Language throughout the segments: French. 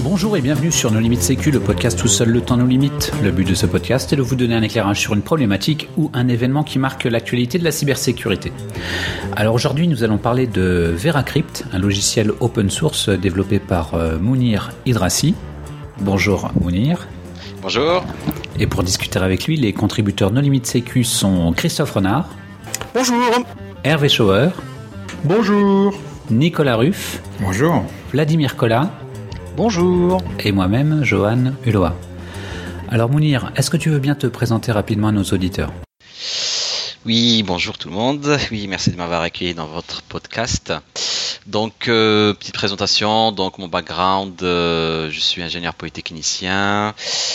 Bonjour et bienvenue sur No Limit Sécu, le podcast Tout seul le temps nous limite. Le but de ce podcast est de vous donner un éclairage sur une problématique ou un événement qui marque l'actualité de la cybersécurité. Alors aujourd'hui, nous allons parler de VeraCrypt, un logiciel open source développé par Mounir Idrassi. Bonjour Mounir. Bonjour. Et pour discuter avec lui, les contributeurs No Limit Sécu sont Christophe Renard. Bonjour. Hervé Schauer. Bonjour. Nicolas Ruff. Bonjour. Vladimir Kola. Bonjour. Et moi-même, Johan Uloa. Alors Mounir, est-ce que tu veux bien te présenter rapidement à nos auditeurs ? Oui, bonjour tout le monde. Oui, merci de m'avoir accueilli dans votre podcast. Donc, petite présentation. Donc, mon background, je suis ingénieur polytechnicien.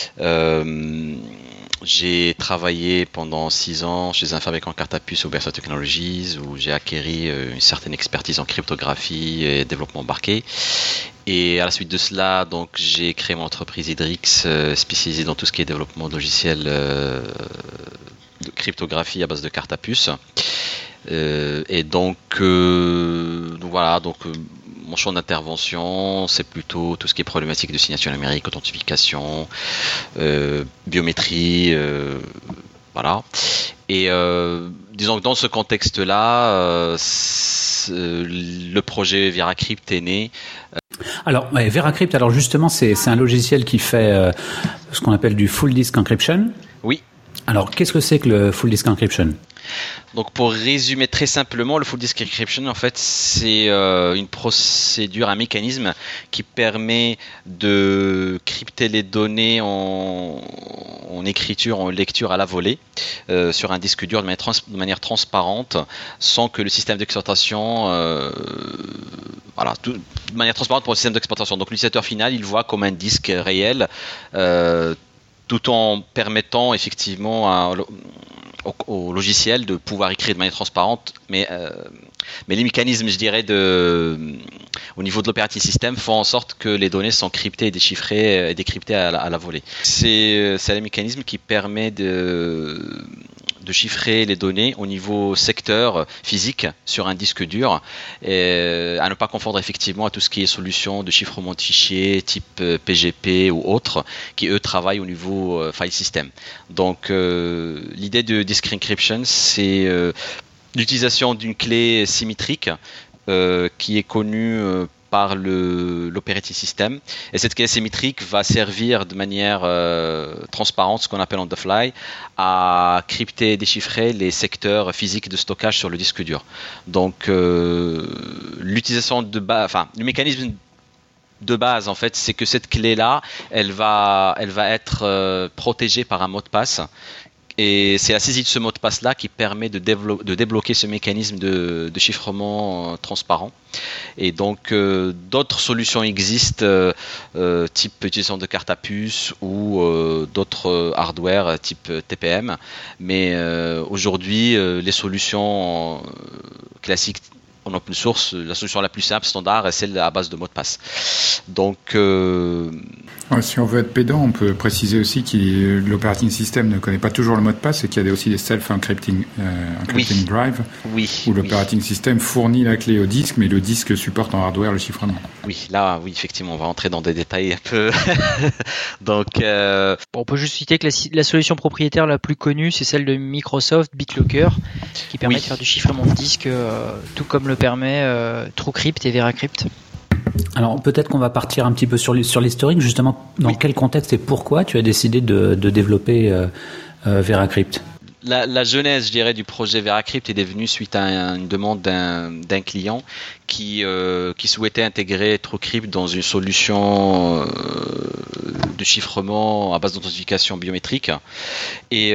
J'ai travaillé pendant 6 ans chez un fabricant carte à puce au Berceau Technologies où j'ai acquis une certaine expertise en cryptographie et développement embarqué. Et à la suite de cela, donc, j'ai créé mon entreprise Idrix spécialisée dans tout ce qui est développement de logiciels de cryptographie à base de carte à puce. Et donc voilà, mon champ d'intervention, c'est plutôt tout ce qui est problématique de signature numérique, authentification, biométrie, voilà. Et disons que dans ce contexte-là, le projet VeraCrypt est né. Alors, VeraCrypt, alors justement, c'est un logiciel qui fait ce qu'on appelle du full disk encryption. Oui. Alors, qu'est-ce que c'est que le full disk encryption ? Donc pour résumer très simplement, le full disk encryption en fait c'est une procédure, un mécanisme qui permet de crypter les données en écriture, en lecture à la volée sur un disque dur de manière transparente, sans que le système d'exploitation de manière transparente pour le système d'exploitation. Donc l'utilisateur final il voit comme un disque réel, tout en permettant effectivement au logiciel de pouvoir écrire de manière transparente, mais les mécanismes, je dirais, au niveau de l'operating system font en sorte que les données sont cryptées et déchiffrées et décryptées à la volée. C'est le mécanisme qui permet de chiffrer les données au niveau secteur physique sur un disque dur, et à ne pas confondre effectivement à tout ce qui est solution de chiffrement de fichiers type PGP ou autres qui eux travaillent au niveau file system. Donc l'idée de disk encryption, c'est l'utilisation d'une clé symétrique qui est connue par l'operating system, et cette clé symétrique va servir de manière transparente, ce qu'on appelle on the fly, à crypter et déchiffrer les secteurs physiques de stockage sur le disque dur. Donc l'utilisation le mécanisme de base en fait, c'est que cette clé-là, elle va être protégée par un mot de passe. Et c'est la saisie de ce mot de passe-là qui permet de débloquer ce mécanisme de chiffrement transparent. Et donc, d'autres solutions existent, type utilisation de carte à puce ou d'autres hardware type TPM. Mais aujourd'hui, les solutions classiques en open source, la solution la plus simple, standard, est celle à base de mot de passe. Donc, si on veut être pédant, on peut préciser aussi que l'operating system ne connaît pas toujours le mot de passe et qu'il y a aussi des self-encrypting drive où l'operating system fournit la clé au disque, mais le disque supporte en hardware le chiffrement. Oui, effectivement, on va entrer dans des détails un peu. Donc, on peut juste citer que la solution propriétaire la plus connue, c'est celle de Microsoft, BitLocker, qui permet de faire du chiffrement de disque, tout comme le permet TrueCrypt et VeraCrypt. Alors peut-être qu'on va partir un petit peu sur l'historique, justement, dans quel contexte et pourquoi tu as décidé de développer VeraCrypt ? La genèse, je dirais, du projet VeraCrypt est devenue suite à une demande d'un client qui souhaitait intégrer TrueCrypt dans une solution de chiffrement à base d'authentification biométrique. Et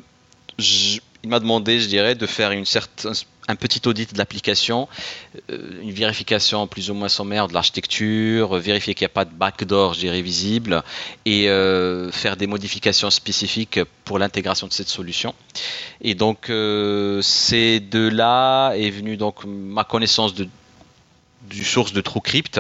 il m'a demandé, je dirais, de faire un petit audit de l'application, une vérification plus ou moins sommaire de l'architecture, vérifier qu'il n'y a pas de backdoor, je dirais, visible, et faire des modifications spécifiques pour l'intégration de cette solution. Et donc, c'est de là est venue donc ma connaissance du source de TrueCrypt.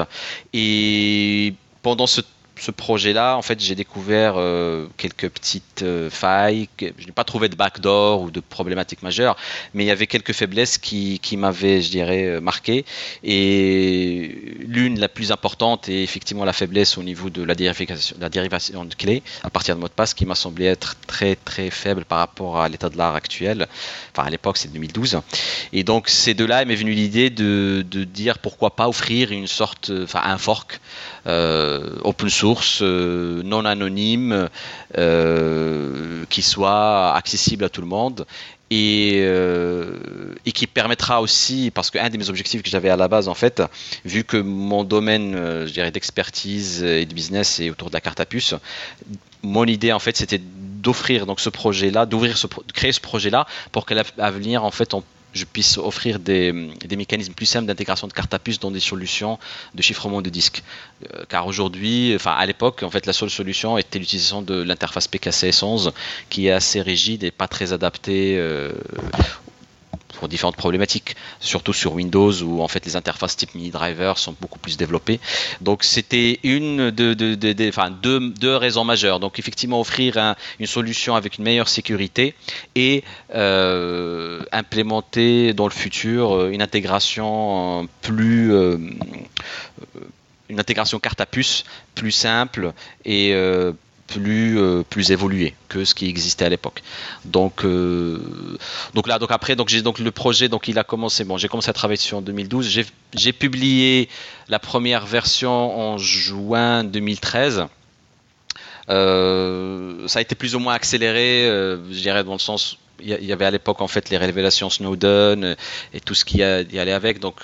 Et pendant ce projet-là, en fait, j'ai découvert quelques petites failles. Je n'ai pas trouvé de backdoor ou de problématiques majeures, mais il y avait quelques faiblesses qui m'avaient, je dirais, marqué. Et l'origine la plus importante est effectivement la faiblesse au niveau de la dérivation de clés à partir de mot de passe qui m'a semblé être très très faible par rapport à l'état de l'art actuel. Enfin, à l'époque, c'est 2012. Et donc, c'est de là m'est venue l'idée de dire pourquoi pas offrir un fork open source, non anonyme, qui soit accessible à tout le monde. Et qui permettra aussi, parce qu'un de mes objectifs que j'avais à la base en fait, vu que mon domaine je dirais d'expertise et de business est autour de la carte à puce, mon idée en fait c'était d'offrir donc ce projet-là, de créer ce projet-là pour qu'à l'avenir en fait je puisse offrir des mécanismes plus simples d'intégration de carte à puce dans des solutions de chiffrement de disques. Car aujourd'hui, à l'époque, en fait, la seule solution était l'utilisation de l'interface PKCS11 qui est assez rigide et pas très adaptée pour différentes problématiques, surtout sur Windows où en fait les interfaces type mini driver sont beaucoup plus développées. Donc c'était une deux raisons majeures. Donc effectivement offrir une solution avec une meilleure sécurité et implémenter dans le futur une intégration une intégration carte à puce plus simple et plus évolué que ce qui existait à l'époque. Donc après j'ai le projet il a commencé. J'ai commencé à travailler dessus en 2012. J'ai publié la première version en juin 2013. Ça a été plus ou moins accéléré, je dirais dans le sens il y avait à l'époque en fait les révélations Snowden et tout ce qui y allait avec. Donc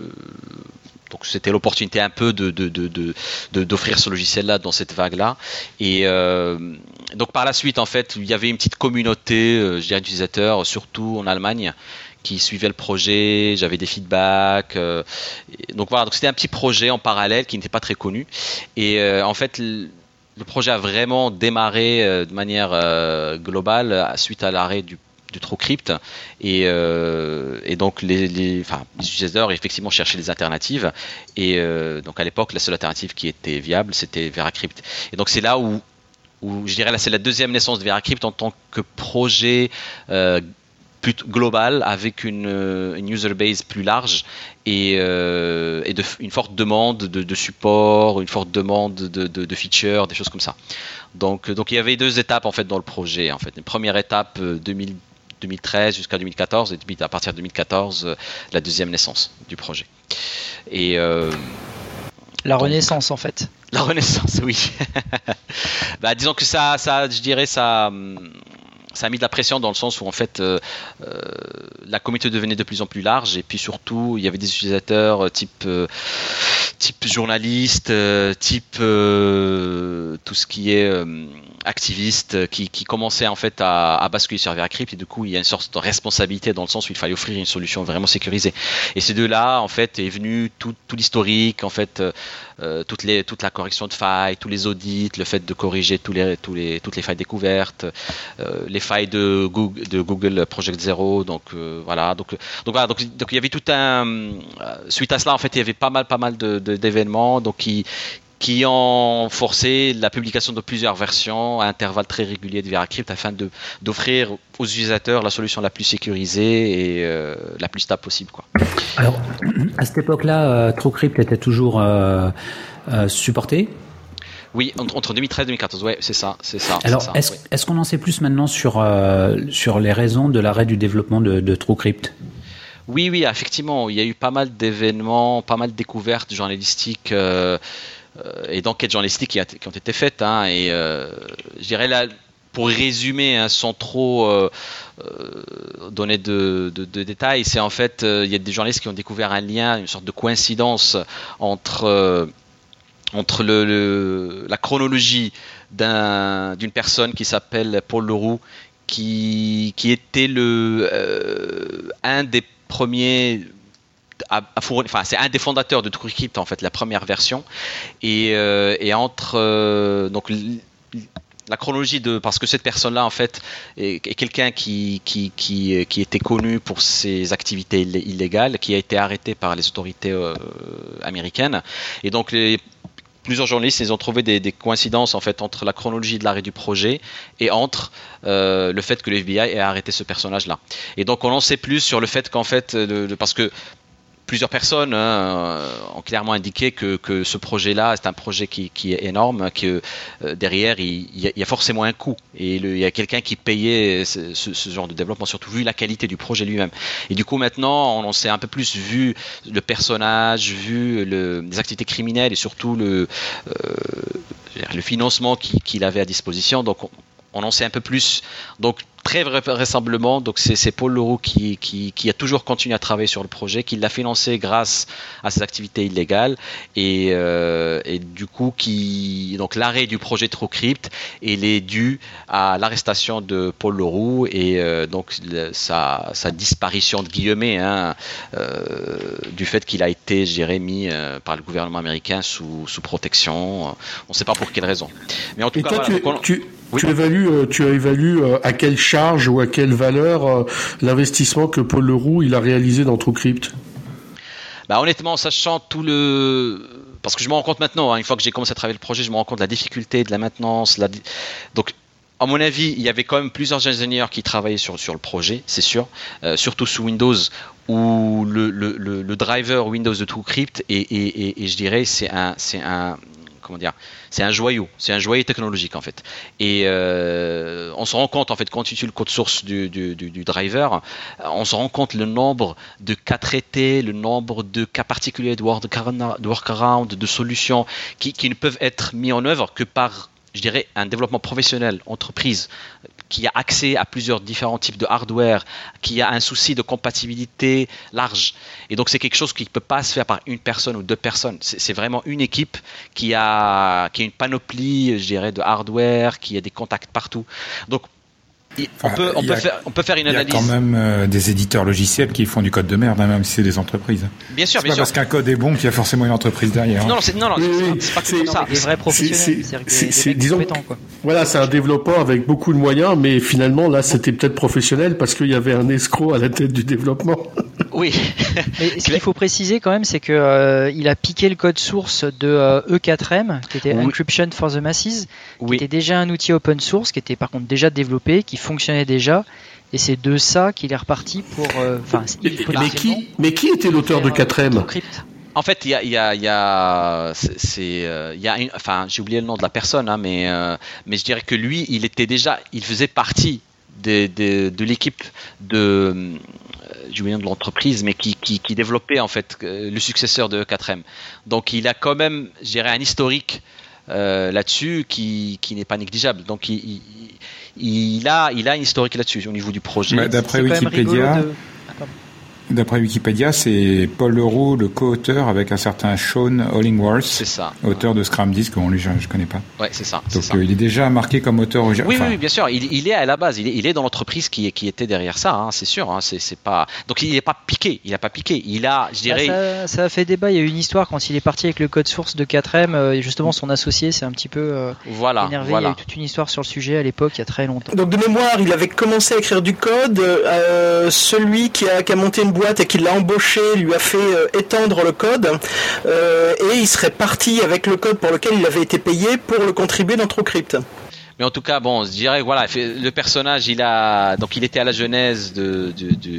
c'était l'opportunité un peu d'offrir ce logiciel-là dans cette vague-là. Et donc par la suite, en fait, il y avait une petite communauté, je dirais, d'utilisateurs, surtout en Allemagne, qui suivaient le projet. J'avais des feedbacks. Donc voilà, donc c'était un petit projet en parallèle qui n'était pas très connu. Et en fait, le projet a vraiment démarré de manière globale suite à l'arrêt du TrueCrypt et donc les utilisateurs effectivement cherchaient des alternatives et donc à l'époque la seule alternative qui était viable c'était VeraCrypt et donc c'est là où je dirais là c'est la deuxième naissance de VeraCrypt en tant que projet plutôt global avec une user base plus large et une forte demande de support, une forte demande de features, des choses comme ça. Donc il y avait deux étapes en fait dans le projet en fait. Une première étape 2013 jusqu'à 2014 et puis à partir de 2014 la deuxième naissance du projet. Et la renaissance en fait. La renaissance, oui. Disons que ça je dirais ça a mis de la pression dans le sens où en fait la communauté devenait de plus en plus large et puis surtout il y avait des utilisateurs type journaliste, type tout ce qui est activiste qui commençait en fait à basculer sur VeraCrypt et du coup il y a une sorte de responsabilité dans le sens où il fallait offrir une solution vraiment sécurisée et c'est de là en fait est venu tout l'historique en fait toute la correction de failles, tous les audits, le fait de corriger toutes les failles découvertes, les failles de Google Project Zero, donc voilà, donc il y avait tout suite à cela en fait il y avait pas mal d'événements donc qui ont forcé la publication de plusieurs versions à intervalles très réguliers de VeraCrypt afin d'offrir aux utilisateurs la solution la plus sécurisée et la plus stable possible, quoi. Alors, à cette époque-là, TrueCrypt était toujours supporté ? Oui, entre 2013 et 2014, ouais, c'est ça. Alors, est-ce qu'on en sait plus maintenant sur les raisons de l'arrêt du développement de TrueCrypt ? Oui, effectivement, il y a eu pas mal d'événements, pas mal de découvertes journalistiques et d'enquêtes journalistiques qui ont été faites. Et je dirais là, pour résumer, sans trop donner de détails, c'est en fait, il y a des journalistes qui ont découvert un lien, une sorte de coïncidence entre la chronologie d'une personne qui s'appelle Paul Leroux, qui était un des premiers c'est un des fondateurs de TrueCrypt en fait, la première version et entre donc la chronologie parce que cette personne-là en fait est quelqu'un qui était connu pour ses activités illégales, qui a été arrêté par les autorités américaines et donc plusieurs journalistes ils ont trouvé des coïncidences en fait entre la chronologie de l'arrêt du projet et entre le fait que le FBI ait arrêté ce personnage-là. Et donc on en sait plus sur le fait qu'en fait parce que plusieurs personnes ont clairement indiqué que ce projet-là, c'est un projet qui est énorme, que derrière, il y a forcément un coût. Et il y a quelqu'un qui payait ce genre de développement, surtout vu la qualité du projet lui-même. Et du coup, maintenant, on s'est un peu plus vu le personnage, vu les activités criminelles et surtout le financement qu'il avait à disposition. Donc, on en sait un peu plus. Donc, très vraisemblablement, donc c'est Paul Leroux qui a toujours continué à travailler sur le projet, qui l'a financé grâce à ses activités illégales et du coup donc l'arrêt du projet TrueCrypt il est dû à l'arrestation de Paul Leroux et donc sa disparition de guillemets du fait qu'il a été mis par le gouvernement américain sous protection. On ne sait pas pour quelle raison. Mais en tout cas, tu évalues à quelle charge ou à quelle valeur l'investissement que Paul Leroux il a réalisé dans TrueCrypt? Honnêtement, sachant parce que je me rends compte maintenant, une fois que j'ai commencé à travailler le projet, je me rends compte de la difficulté de la maintenance. Donc, à mon avis, il y avait quand même plusieurs ingénieurs qui travaillaient sur le projet, c'est sûr, surtout sous Windows, où le driver Windows de TrueCrypt et je dirais c'est un joyau technologique en fait. Et on se rend compte en fait quand tu utilises le code source du driver, on se rend compte le nombre de cas traités, le nombre de cas particuliers de workaround, de solutions qui ne peuvent être mis en œuvre que par, je dirais, un développement professionnel, entreprise, qui a accès à plusieurs différents types de hardware, qui a un souci de compatibilité large. Et donc, c'est quelque chose qui ne peut pas se faire par une personne ou deux personnes. C'est vraiment une équipe qui a une panoplie, je dirais, de hardware, qui a des contacts partout. Donc, on peut faire une analyse. Il y a quand même des éditeurs logiciels qui font du code de merde, même si c'est des entreprises. Bien sûr, c'est pas parce qu'un code est bon qu'il y a forcément une entreprise derrière. Non, c'est pas que ça. Des vrais professionnels, c'est disons, compétents, quoi. Voilà, c'est un développeur avec beaucoup de moyens, mais finalement là, c'était peut-être professionnel parce qu'il y avait un escroc à la tête du développement. Oui. Mais ce qu'il faut préciser quand même, c'est que il a piqué le code source de E4M, qui était Encryption for the Masses, qui était déjà un outil open source, qui était par contre déjà développé, qui fonctionnait déjà, et c'est de ça qu'il est reparti pour. Mais qui était l'auteur de 4M? En fait, j'ai oublié le nom de la personne, mais je dirais que lui, il faisait partie de l'équipe j'ai oublié le nom de l'entreprise, mais qui développait en fait le successeur de 4M. Donc, il a quand même, je dirais, un historique là-dessus qui n'est pas négligeable. Donc, il a un historique là-dessus au niveau du projet. D'après Wikipédia, c'est Paul Leroux, le co-auteur, avec un certain Sean Hollingworth, c'est ça, auteur de Scrum Disk. Bon, lui, je connais pas. Ouais, c'est ça. Donc, il est déjà marqué comme auteur. Oui, bien sûr. Il est à la base. Il est dans l'entreprise qui était derrière ça. C'est sûr. C'est pas. Donc, il n'est pas piqué. Il a pas piqué. Il a, je dirais. Ça a fait débat. Il y a eu une histoire quand il est parti avec le code source de 4M. Justement, son associé s'est un petit peu énervé. Il y a eu toute une histoire sur le sujet à l'époque, il y a très longtemps. Donc, de mémoire, il avait commencé à écrire du code. Celui qui a monté une boîte et qui l'a embauché lui a fait étendre le code et il serait parti avec le code pour lequel il avait été payé pour le contribuer dans TrueCrypt. Mais en tout cas, bon, je dirais, voilà, le personnage, il était à la genèse de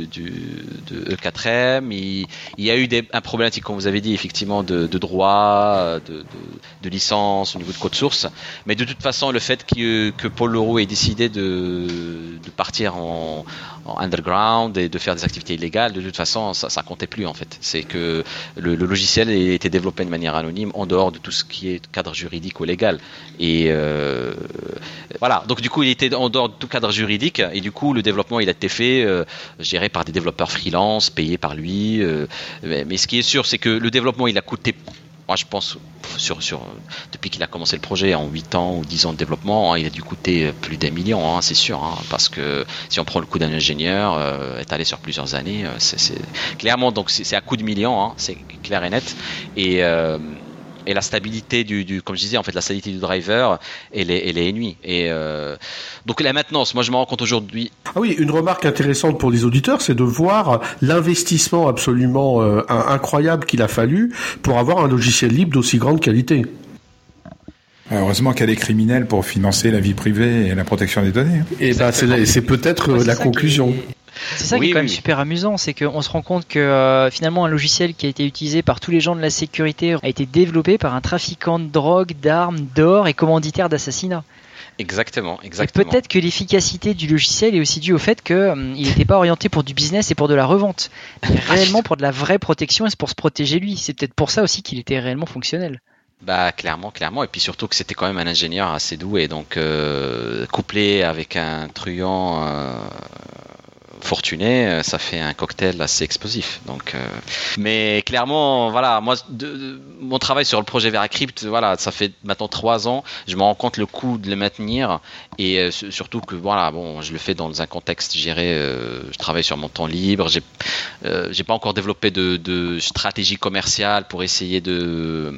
E4M. Il y a eu un problématique, comme vous avez dit, effectivement, de droit, de licence au niveau de code source. Mais de toute façon, le fait que Paul Leroux ait décidé de partir en underground et de faire des activités illégales, de toute façon, ça comptait plus, en fait. C'est que le logiciel a été développé de manière anonyme, en dehors de tout ce qui est cadre juridique ou légal. Et voilà, donc du coup il était en dehors de tout cadre juridique et du coup le développement il a été fait géré par des développeurs freelance payés par lui, mais ce qui est sûr c'est que le développement il a coûté, moi je pense depuis qu'il a commencé le projet en 8 ans ou 10 ans de développement, il a dû coûter plus d'1 million, c'est sûr, parce que si on prend le coût d'un ingénieur étalé sur plusieurs années, c'est clairement, donc c'est à coût de millions, c'est clair et net. Et la stabilité comme je disais, en fait, la stabilité du driver, elle est nulle. Et donc la maintenance, moi je me rends compte aujourd'hui. Ah oui, une remarque intéressante pour les auditeurs, c'est de voir l'investissement absolument incroyable qu'il a fallu pour avoir un logiciel libre d'aussi grande qualité. Heureusement qu'il y a des criminels pour financer la vie privée et la protection des données. Et c'est peut-être la conclusion. C'est ça qui est quand même super amusant, c'est qu'on se rend compte que finalement un logiciel qui a été utilisé par tous les gens de la sécurité a été développé par un trafiquant de drogue, d'armes, d'or et commanditaire d'assassinat. Exactement. Et peut-être que l'efficacité du logiciel est aussi due au fait qu'il n'était pas orienté pour du business et pour de la revente, mais réellement pour de la vraie protection et pour se protéger lui. C'est peut-être pour ça aussi qu'il était réellement fonctionnel. Bah clairement, et puis surtout que c'était quand même un ingénieur assez doué, donc couplé avec un truand fortuné, ça fait un cocktail assez explosif. Donc, mais clairement, voilà, moi, mon travail sur le projet VeraCrypt, voilà, ça fait maintenant 3 ans. Je me rends compte le coût de le maintenir et surtout que voilà, bon, je le fais dans un contexte, je travaille sur mon temps libre. J'ai pas encore développé de stratégie commerciale pour essayer de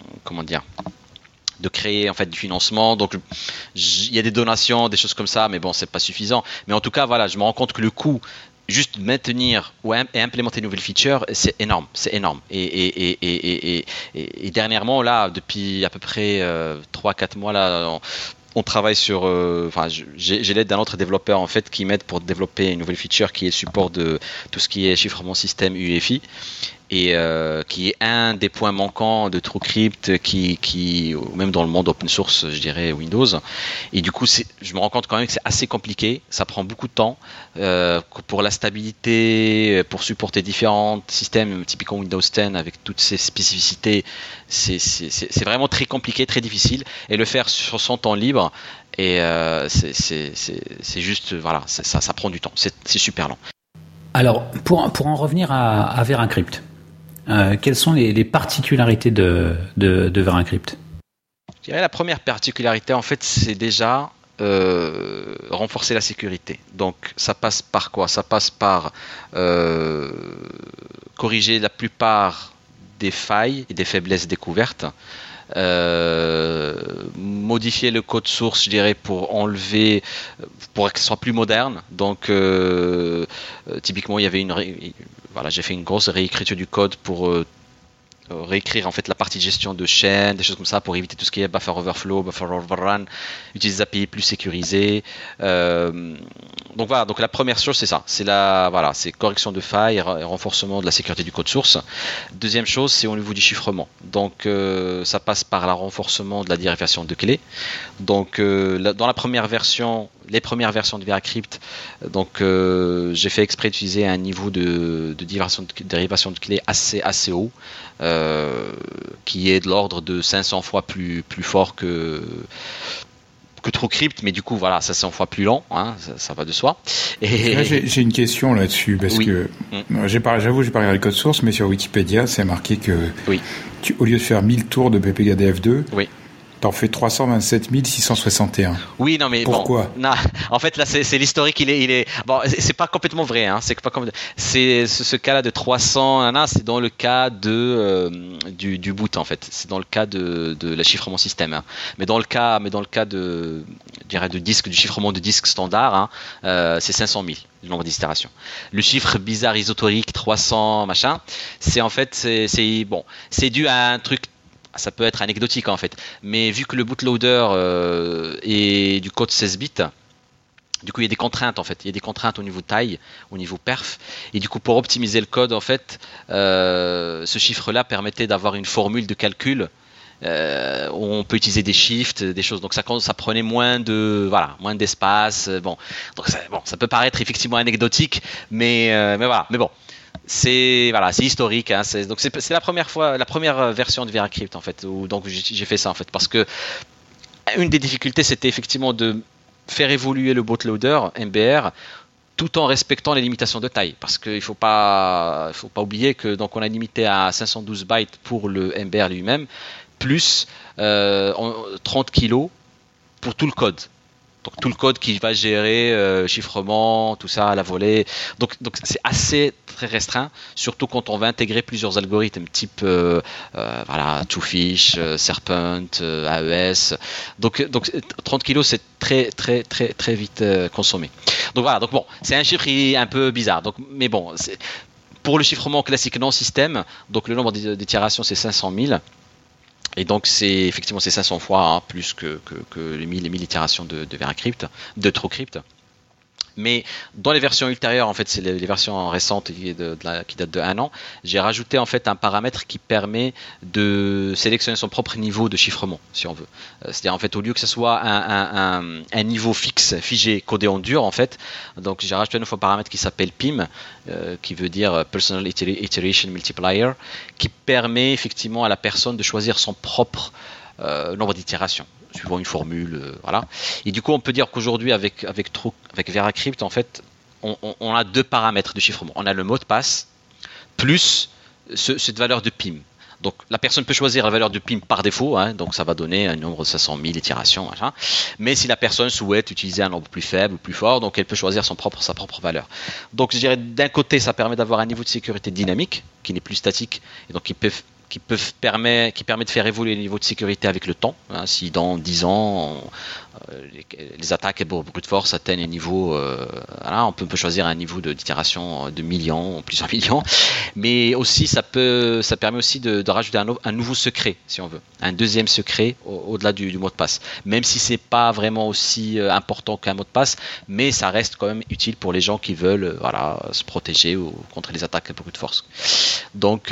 créer en fait du financement, donc il y a des donations, des choses comme ça, mais bon, c'est pas suffisant. Mais en tout cas, voilà, je me rends compte que le coût juste maintenir et implémenter une nouvelle feature, c'est énorme. Et dernièrement, là, depuis à peu près 3-4 mois, là, on travaille sur, j'ai l'aide d'un autre développeur en fait qui m'aide pour développer une nouvelle feature qui est le support de tout ce qui est chiffrement système UEFI. Et qui est un des points manquants de TrueCrypt qui même dans le monde open source, je dirais Windows. Et du coup, je me rends compte quand même que c'est assez compliqué, ça prend beaucoup de temps pour la stabilité, pour supporter différents systèmes, typiquement Windows 10 avec toutes ses spécificités. C'est vraiment très compliqué, très difficile. Et le faire sur son temps libre, et c'est juste, voilà, ça prend du temps, c'est super lent. Alors, pour en revenir à VeraCrypt, quelles sont les particularités de VeraCrypt ? Je dirais la première particularité, en fait, c'est déjà renforcer la sécurité. Donc, ça passe par quoi ? Ça passe par corriger la plupart des failles et des faiblesses découvertes. Modifier le code source, je dirais, pour enlever, pour que ce soit plus moderne. Donc, typiquement, il y avait j'ai fait une grosse réécriture du code pour réécrire en fait la partie de gestion de chaîne, des choses comme ça pour éviter tout ce qui est buffer overflow, buffer overrun, utiliser des API plus sécurisés. Donc voilà, donc la première chose c'est ça, c'est correction de failles et renforcement de la sécurité du code source. Deuxième chose, c'est au niveau du chiffrement. Donc ça passe par le renforcement de la dérivation de clés. Donc dans les premières versions de VeraCrypt, donc j'ai fait exprès d'utiliser un niveau de dérivation de clés assez haut, qui est de l'ordre de 500 fois plus fort que TrueCrypt, mais du coup voilà, ça c'est 100 fois plus lent, hein, ça va de soi. Et là, j'ai une question là-dessus parce que j'ai pas regardé le code source, mais sur Wikipédia c'est marqué que au lieu de faire 1000 tours de PPGDF2, t'en fais 327 661. Oui, non, mais pourquoi ? Bon, non, en fait, là, c'est l'historique. Il est bon. C'est pas complètement vrai. Hein, c'est ce cas-là de 300. C'est dans le cas du boot en fait. C'est dans le cas de la chiffrement système. Hein. Mais dans le cas de disque, du chiffrement de disque standard, c'est 500 000 le nombre d'itérations. Le chiffre bizarre ésotérique 300 machin, c'est en fait c'est dû à un truc. Ça peut être anecdotique en fait, mais vu que le bootloader est du code 16 bits, du coup il y a des contraintes en fait, il y a des contraintes au niveau taille, au niveau perf, et du coup pour optimiser le code en fait, ce chiffre-là permettait d'avoir une formule de calcul où on peut utiliser des shifts, des choses, donc ça prenait moins d'espace, donc ça peut paraître effectivement anecdotique, mais voilà, mais bon. C'est historique, hein, donc c'est la première version de VeraCrypt en fait, où donc j'ai fait ça en fait, parce que une des difficultés c'était effectivement de faire évoluer le bootloader MBR tout en respectant les limitations de taille, parce qu'il faut pas oublier que donc on a limité à 512 bytes pour le MBR lui-même, plus 30 kilos pour tout le code. Donc tout le code qui va gérer chiffrement, tout ça à la volée. Donc c'est assez très restreint, surtout quand on va intégrer plusieurs algorithmes type Twofish, Serpent, AES. Donc 30 kilos c'est très très très très vite consommé. Donc voilà, donc bon, c'est un chiffre qui est un peu bizarre. Donc mais bon, pour le chiffrement classique non système, donc le nombre d'itérations c'est 500 000. Et donc c'est 500 fois plus que les 1000 itérations de VeraCrypt, de TrueCrypt. Mais dans les versions ultérieures, en fait, c'est les versions récentes qui datent de 1 an, j'ai rajouté en fait un paramètre qui permet de sélectionner son propre niveau de chiffrement, si on veut. C'est-à-dire en fait, au lieu que ce soit un niveau fixe, figé, codé en dur, en fait, donc j'ai rajouté un nouveau paramètre qui s'appelle PIM, qui veut dire Personal Iteration Multiplier, qui permet effectivement à la personne de choisir son propre nombre d'itérations suivant une formule, voilà. Et du coup, on peut dire qu'aujourd'hui, avec VeraCrypt, en fait, on a 2 paramètres de chiffrement. On a le mot de passe plus cette valeur de PIM. Donc, la personne peut choisir la valeur de PIM par défaut, hein, donc ça va donner un nombre de 500 000 itérations, machin. Mais si la personne souhaite utiliser un nombre plus faible ou plus fort, donc elle peut choisir sa propre valeur. Donc, je dirais, d'un côté, ça permet d'avoir un niveau de sécurité dynamique, qui n'est plus statique, et donc qui permet de faire évoluer le niveau de sécurité avec le temps. Hein, si dans 10 ans, les attaques brute force atteignent un niveau, voilà, on peut choisir un niveau d'itération de millions, plusieurs millions. Mais aussi, ça permet aussi de rajouter un nouveau secret, si on veut, un deuxième secret au-delà du mot de passe. Même si c'est pas vraiment aussi important qu'un mot de passe, mais ça reste quand même utile pour les gens qui veulent, voilà, se protéger contre les attaques brute force. Donc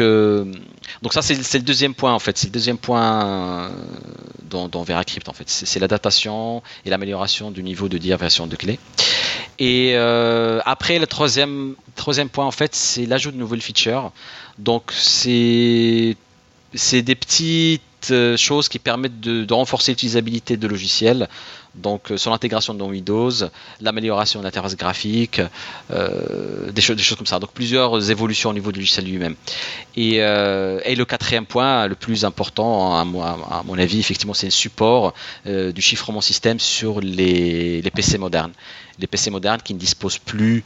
ça c'est le deuxième point en fait, c'est le deuxième point dans VeraCrypt en fait, c'est l'adaptation et l'amélioration du niveau de diversion de clés. Et après le troisième point en fait, c'est l'ajout de nouvelles features. Donc c'est des petites choses qui permettent de renforcer l'utilisabilité de logiciels. Donc sur l'intégration dans Windows, l'amélioration de l'interface graphique, des choses comme ça. Donc plusieurs évolutions au niveau du logiciel lui-même. Et le quatrième point, le plus important à mon avis, effectivement, c'est le support du chiffrement système sur les PC modernes. Les PC modernes qui ne disposent plus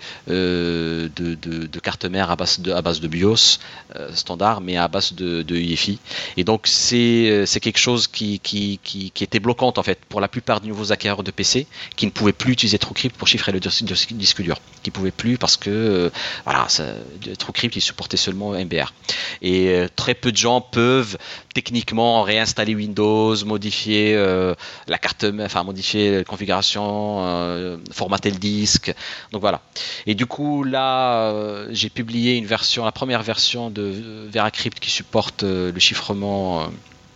de carte mère à base de BIOS standard, mais à base de UEFI. Et donc c'est quelque chose qui était bloquante en fait pour la plupart des nouveaux acquéreurs de PC qui ne pouvaient plus utiliser TrueCrypt pour chiffrer le disque dur, qui pouvaient plus parce que TrueCrypt il supportait seulement MBR. Et très peu de gens peuvent techniquement réinstaller Windows, modifier la carte, enfin modifier la configuration, formater le disque. Donc voilà. Et du coup là, j'ai publié la première version de VeraCrypt qui supporte le chiffrement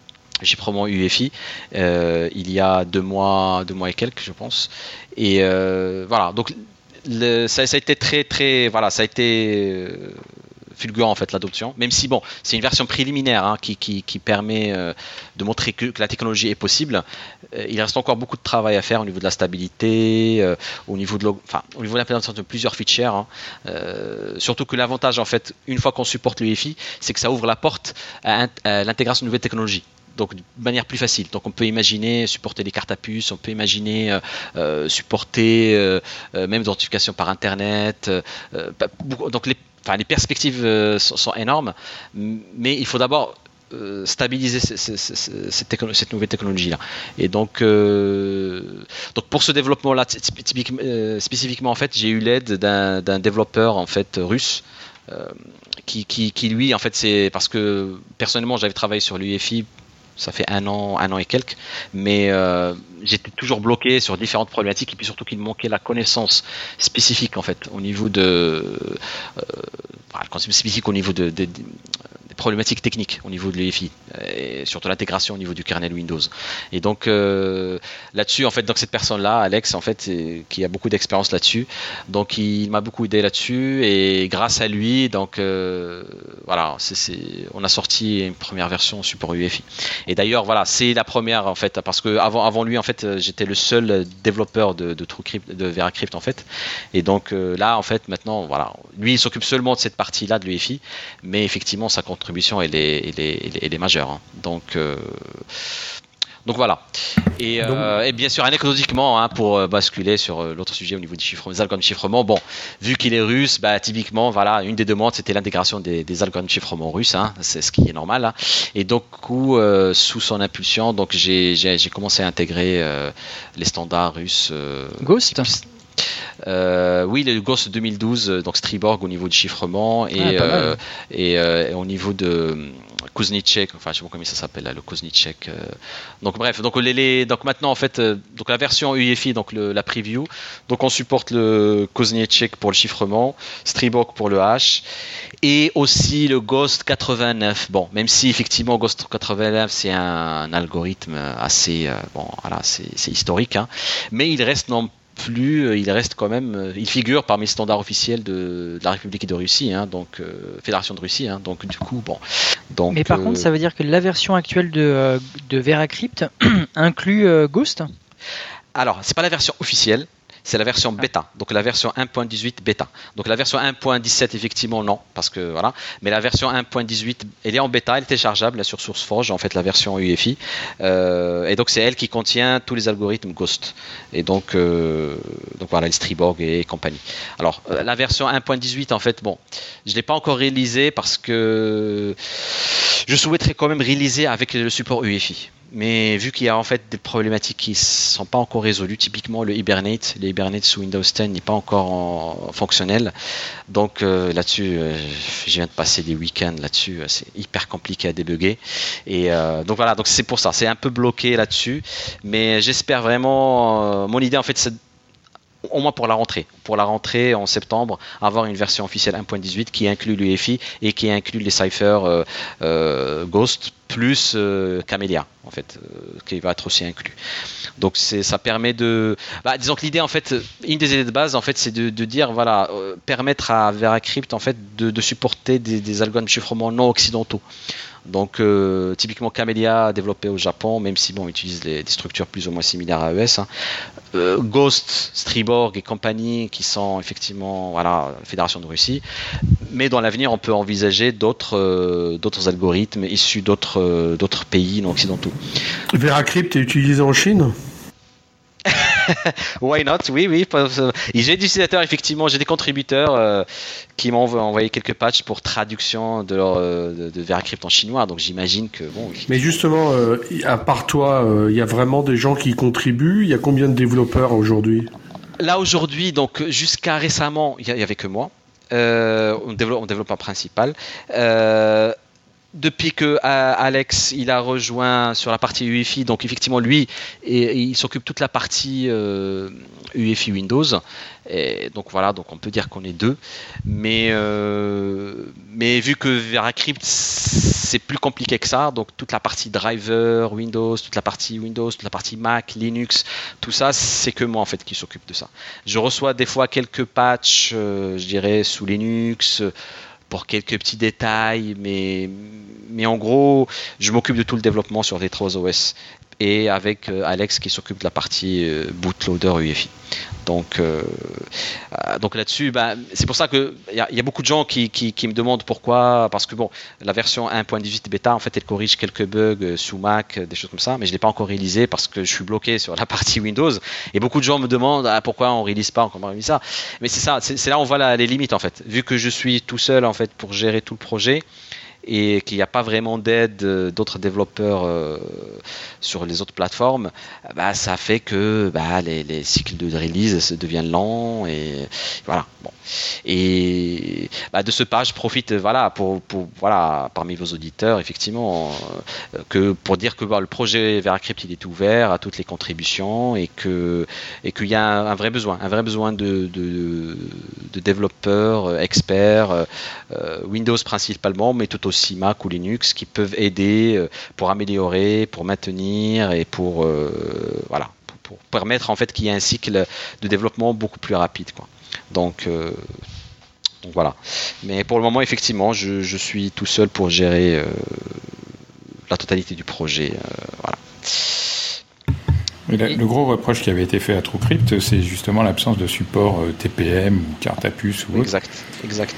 UEFI il y a 2 mois et quelques, je pense. Et voilà. Donc ça a été ça a été fulgurant en fait l'adoption, même si bon, c'est une version préliminaire qui permet de montrer que la technologie est possible. Il reste encore beaucoup de travail à faire au niveau de la stabilité, au niveau de l'implémentation de plusieurs features. Surtout que l'avantage en fait, une fois qu'on supporte l'UEFI, c'est que ça ouvre la porte à l'intégration de nouvelles technologies. Donc de manière plus facile. Donc on peut imaginer supporter des cartes à puce, on peut imaginer supporter même l'identification par internet. Donc les perspectives sont énormes, mais il faut d'abord stabiliser cette nouvelle technologie là. Et donc pour ce développement là spécifiquement en fait, j'ai eu l'aide d'un développeur en fait russe. Qui lui en fait, c'est parce que personnellement j'avais travaillé sur l'UEFI. Ça fait un an et quelques, mais j'étais toujours bloqué sur différentes problématiques et puis surtout qu'il me manquait la connaissance spécifique en fait au niveau spécifique au niveau des problématiques techniques au niveau de l'UEFI et surtout l'intégration au niveau du kernel Windows. Et donc là-dessus en fait, donc cette personne-là, Alex en fait, qui a beaucoup d'expérience là-dessus, donc il m'a beaucoup aidé là-dessus et grâce à lui donc voilà, on a sorti une première version support UEFI. Et d'ailleurs voilà, c'est la première en fait parce que avant lui en fait j'étais le seul développeur de TrueCrypt, de VeraCrypt en fait. Et donc là en fait maintenant voilà, lui il s'occupe seulement de cette partie-là de l'UEFI, mais effectivement sa contribution elle est majeure. Hein. Donc voilà. Et bien sûr, anecdotiquement, pour basculer sur l'autre sujet au niveau du chiffrement, des algorithmes de chiffrement, bon, vu qu'il est russe, typiquement, voilà, une des demandes, c'était l'intégration des algorithmes de chiffrement russes, c'est ce qui est normal. Hein. Et donc, sous son impulsion, donc j'ai commencé à intégrer les standards russes. Ghost. Oui, le Ghost 2012, donc Striborg au niveau du chiffrement et au niveau de Kuznicek, enfin je sais pas comment ça s'appelle là, le Kuznicek. Donc bref, donc maintenant en fait, donc la version UEFI, donc la preview, donc on supporte le Kuznicek pour le chiffrement, Striborg pour le hash et aussi le Ghost 89. Bon, même si effectivement Ghost 89 c'est un algorithme assez c'est historique, hein, mais il reste quand même, il figure parmi les standards officiels de la République de Russie, hein, donc Fédération de Russie, hein, donc du coup bon. Donc, mais par contre, ça veut dire que la version actuelle de VeraCrypt inclut Ghost ? Alors, c'est pas la version officielle. C'est la version bêta, donc la version 1.18 bêta. Donc la version 1.17 effectivement non, parce que voilà. Mais la version 1.18, elle est en bêta, elle est téléchargeable là, sur SourceForge, en fait la version UEFI. Et donc c'est elle qui contient tous les algorithmes Ghost. Et donc voilà, les Striborg et compagnie. Alors la version 1.18 en fait, bon, je l'ai pas encore réalisée parce que je souhaiterais quand même réaliser avec le support UEFI. Mais vu qu'il y a en fait des problématiques qui ne sont pas encore résolues, typiquement le Hibernate sous Windows 10 n'est pas encore fonctionnel. Donc là-dessus, je viens de passer des week-ends là-dessus, c'est hyper compliqué à débugger. Et donc voilà, donc c'est pour ça, c'est un peu bloqué là-dessus. Mais j'espère vraiment, mon idée en fait c'est au moins pour la rentrée en septembre, avoir une version officielle 1.18 qui inclut l'UEFI et qui inclut les ciphers Ghost plus Camellia en fait, qui va être aussi inclus. Donc ça permet de, disons que l'idée en fait, une des idées de base en fait, c'est de dire voilà, permettre à VeraCrypt en fait de supporter des algorithmes de chiffrement non occidentaux. Donc typiquement Camellia développé au Japon, même si bon, on utilise des structures plus ou moins similaires à AES. Hein. Ghost, Striborg et compagnie qui sont effectivement la Fédération de Russie. Mais dans l'avenir, on peut envisager d'autres algorithmes issus d'autres pays non occidentaux. VeraCrypt est utilisé en Chine ? Why not? Oui. J'ai des utilisateurs, effectivement, j'ai des contributeurs qui m'ont envoyé quelques patchs pour traduction de VeraCrypt en chinois. Donc j'imagine que bon. Mais justement, à part toi, il y a vraiment des gens qui contribuent. Il y a combien de développeurs aujourd'hui? Là aujourd'hui, donc jusqu'à récemment, il y avait que moi. On développeur principal. Depuis que Alex il a rejoint sur la partie UEFI, donc effectivement lui il s'occupe toute la partie UEFI Windows, et donc voilà, donc on peut dire qu'on est deux, mais vu que VeraCrypt c'est plus compliqué que ça, donc toute la partie driver Windows, toute la partie Mac, Linux, tout ça c'est que moi en fait qui s'occupe de ça. Je reçois des fois quelques patchs, je dirais sous Linux, pour quelques petits détails, mais en gros, je m'occupe de tout le développement sur les 3 OS et avec Alex qui s'occupe de la partie bootloader UEFI. Donc là-dessus, c'est pour ça que il y a beaucoup de gens qui me demandent pourquoi, parce que bon, la version 1.18 bêta en fait elle corrige quelques bugs sous Mac, des choses comme ça, mais je l'ai pas encore réalisé parce que je suis bloqué sur la partie Windows et beaucoup de gens me demandent pourquoi on réalise pas, comment on réalise ça. Mais c'est ça, c'est là où on voit les limites en fait. Vu que je suis tout seul en fait pour gérer tout le projet, et qu'il n'y a pas vraiment d'aide d'autres développeurs sur les autres plateformes, ça fait que les cycles de release deviennent lents et voilà. Bon. Et de ce pas, je profite pour parmi vos auditeurs effectivement que pour dire que le projet VeraCrypt il est ouvert à toutes les contributions et qu'il y a un vrai besoin de développeurs experts Windows principalement, mais tout aussi Mac ou Linux qui peuvent aider pour améliorer, pour maintenir et pour permettre en fait qu'il y ait un cycle de développement beaucoup plus rapide, quoi. Donc voilà. Mais pour le moment, effectivement, je suis tout seul pour gérer la totalité du projet. Voilà. Le gros reproche qui avait été fait à TrueCrypt, c'est justement l'absence de support TPM ou carte à puce ou autre.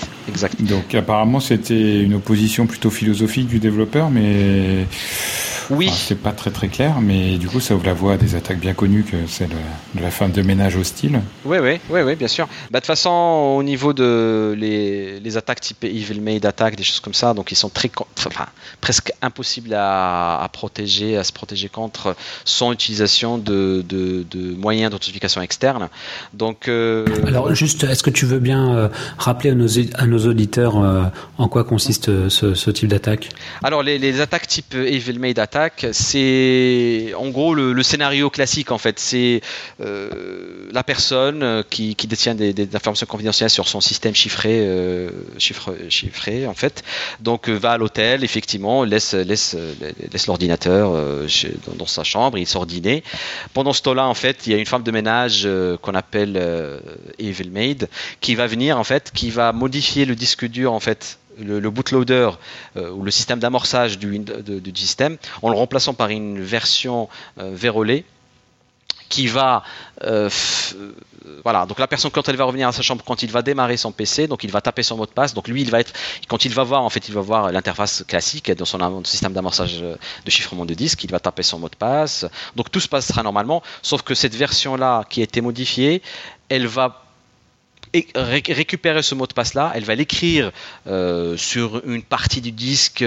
Exact. Donc apparemment, c'était une opposition plutôt philosophique du développeur, mais Oui. Enfin, c'est pas très clair, mais du coup, ça ouvre la voie à des attaques bien connues que celle de la femme de ménage hostile. Oui, bien sûr. De toute façon, au niveau de les attaques type Evil Maid attack, des choses comme ça, donc ils sont presque impossibles à se protéger contre sans utilisation de moyens d'authentification externe. Donc, alors juste, est-ce que tu veux bien rappeler à nos auditeurs en quoi consiste ce type d'attaque? Alors les attaques type Evil Maid attack, c'est en gros le scénario classique en fait. C'est la personne qui détient des informations confidentielles sur son système chiffré en fait. Donc va à l'hôtel, effectivement, laisse l'ordinateur dans sa chambre, il sort dîner. Pendant ce temps-là, en fait, il y a une femme de ménage qu'on appelle Evil Maid qui va venir en fait, qui va modifier le disque dur en fait. Le bootloader ou le système d'amorçage du système en le remplaçant par une version vérolée qui va voilà, donc la personne quand elle va revenir à sa chambre, quand il va démarrer son PC, donc il va taper son mot de passe, donc lui quand il va voir l'interface classique dans son système d'amorçage de chiffrement de disque, il va taper son mot de passe, donc tout se passera normalement, sauf que cette version là qui a été modifiée, elle va récupérer ce mot de passe là, elle va l'écrire sur une partie du disque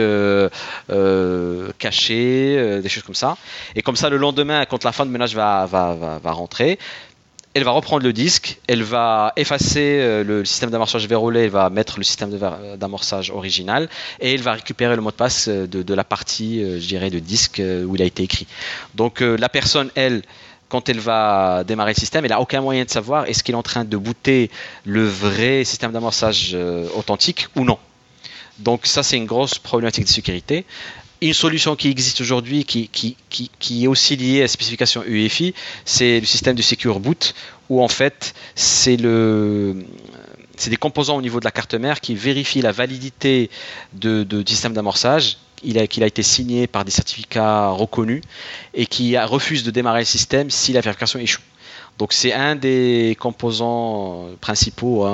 caché, des choses comme ça, et comme ça le lendemain quand la femme de ménage va rentrer, elle va reprendre le disque, elle va effacer le système d'amorçage vérolé, elle va mettre le système d'amorçage original et elle va récupérer le mot de passe de la partie je dirais de disque où il a été écrit. Donc la personne elle, quand elle va démarrer le système, elle n'a aucun moyen de savoir est-ce qu'elle est en train de booter le vrai système d'amorçage authentique ou non. Donc ça, c'est une grosse problématique de sécurité. Une solution qui existe aujourd'hui, qui est aussi liée à la spécification UEFI, c'est le système de Secure Boot, où en fait, c'est des composants au niveau de la carte mère qui vérifient la validité du système d'amorçage, qu'il a été signé par des certificats reconnus et qui refuse de démarrer le système si la vérification échoue. Donc c'est un des composants principaux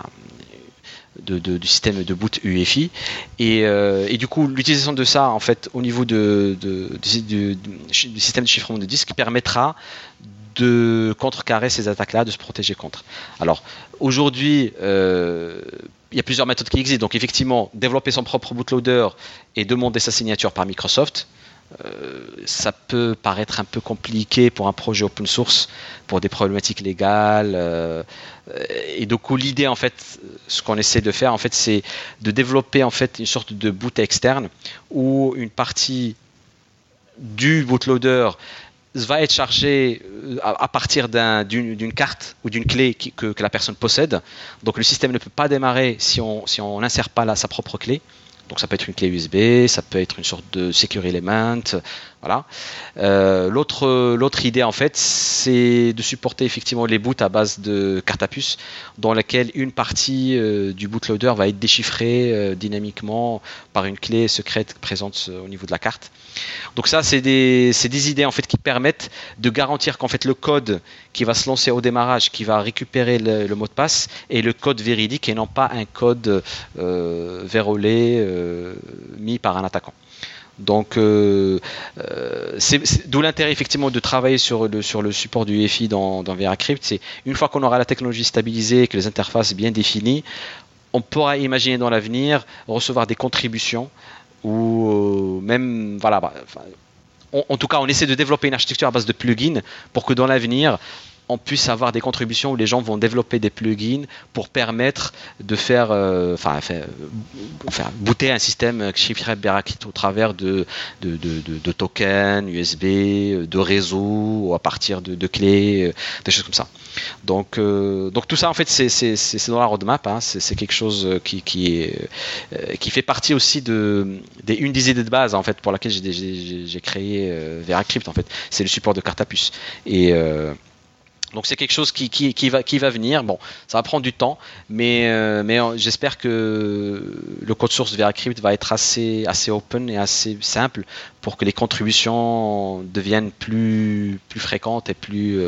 du système de boot UEFI et du coup l'utilisation de ça en fait au niveau du système de chiffrement de disque permettra de contrecarrer ces attaques-là, de se protéger contre. Alors aujourd'hui, il y a plusieurs méthodes qui existent. Donc effectivement, développer son propre bootloader et demander sa signature par Microsoft, ça peut paraître un peu compliqué pour un projet open source, pour des problématiques légales. Et du coup, l'idée, en fait, ce qu'on essaie de faire, en fait, c'est de développer en fait une sorte de boot externe où une partie du bootloader va être chargé à partir d'une carte ou d'une clé que la personne possède. Donc le système ne peut pas démarrer si on n'insère pas sa propre clé. Donc ça peut être une clé USB, ça peut être une sorte de secure element, voilà. L'autre idée en fait, c'est de supporter effectivement les boots à base de carte à puce, dans laquelle une partie du bootloader va être déchiffrée dynamiquement par une clé secrète présente au niveau de la carte. Donc ça, c'est des idées en fait qui permettent de garantir qu'en fait le code qui va se lancer au démarrage, qui va récupérer le mot de passe, est le code véridique et non pas un code vérolé mis par un attaquant. Donc c'est d'où l'intérêt effectivement de travailler sur le support du UEFI dans VeraCrypt. C'est une fois qu'on aura la technologie stabilisée, que les interfaces bien définies, on pourra imaginer dans l'avenir recevoir des contributions ou même voilà. En tout cas, on essaie de développer une architecture à base de plugins pour que dans l'avenir, on puisse avoir des contributions où les gens vont développer des plugins pour permettre de faire booter un système chiffré VeraCrypt au travers de tokens USB, de réseaux, ou à partir de clés, des choses comme ça. Donc tout ça en fait c'est dans la roadmap, hein, c'est quelque chose qui fait partie aussi une des idées de base en fait pour laquelle j'ai créé VeraCrypt en fait, c'est le support de carte à puce et donc c'est quelque chose qui va venir. Bon, ça va prendre du temps, mais j'espère que le code source VeraCrypt va être assez open et assez simple pour que les contributions deviennent plus fréquentes et plus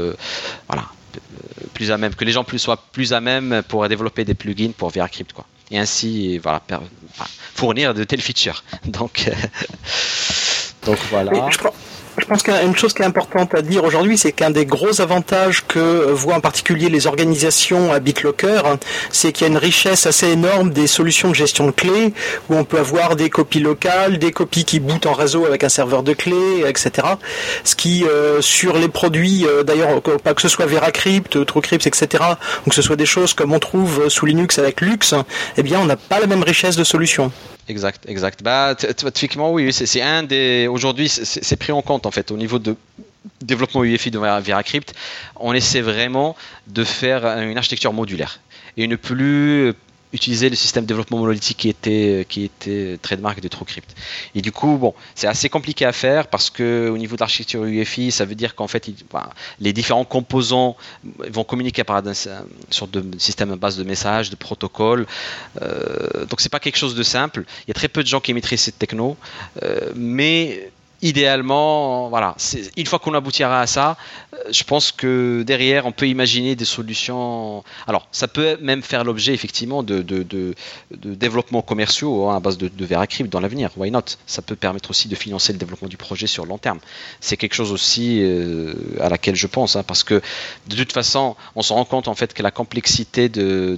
à même, que les gens soient plus à même pour développer des plugins pour VeraCrypt quoi. Et ainsi fournir de telles features. Donc Donc voilà. Oui, je pense qu'une chose qui est importante à dire aujourd'hui, c'est qu'un des gros avantages que voient en particulier les organisations à BitLocker, c'est qu'il y a une richesse assez énorme des solutions de gestion de clés, où on peut avoir des copies locales, des copies qui bootent en réseau avec un serveur de clés, etc. Ce qui, sur les produits, d'ailleurs, pas que ce soit VeraCrypt, TrueCrypt, etc., ou que ce soit des choses comme on trouve sous Linux avec Lux, eh bien, on n'a pas la même richesse de solutions. Exact. Bah, typiquement, oui, c'est un des. Aujourd'hui, c'est pris en compte en fait au niveau de développement UEFI de VeraCrypt. On essaie vraiment de faire une architecture modulaire et ne plus utiliser le système de développement monolithique qui était trademark de TrueCrypt. Et du coup, bon, c'est assez compliqué à faire parce que au niveau de l'architecture UEFI, ça veut dire qu'en fait, les différents composants vont communiquer par une sorte de système à base de messages, de protocoles. Donc, c'est pas quelque chose de simple. Il y a très peu de gens qui maîtrisent cette techno, mais idéalement, voilà, une fois qu'on aboutira à ça, je pense que derrière, on peut imaginer des solutions. Alors, ça peut même faire l'objet effectivement de développements commerciaux à base de VeraCrypt dans l'avenir. Why not? Ça peut permettre aussi de financer le développement du projet sur le long terme. C'est quelque chose aussi à laquelle je pense, parce que de toute façon, on se rend compte en fait que la complexité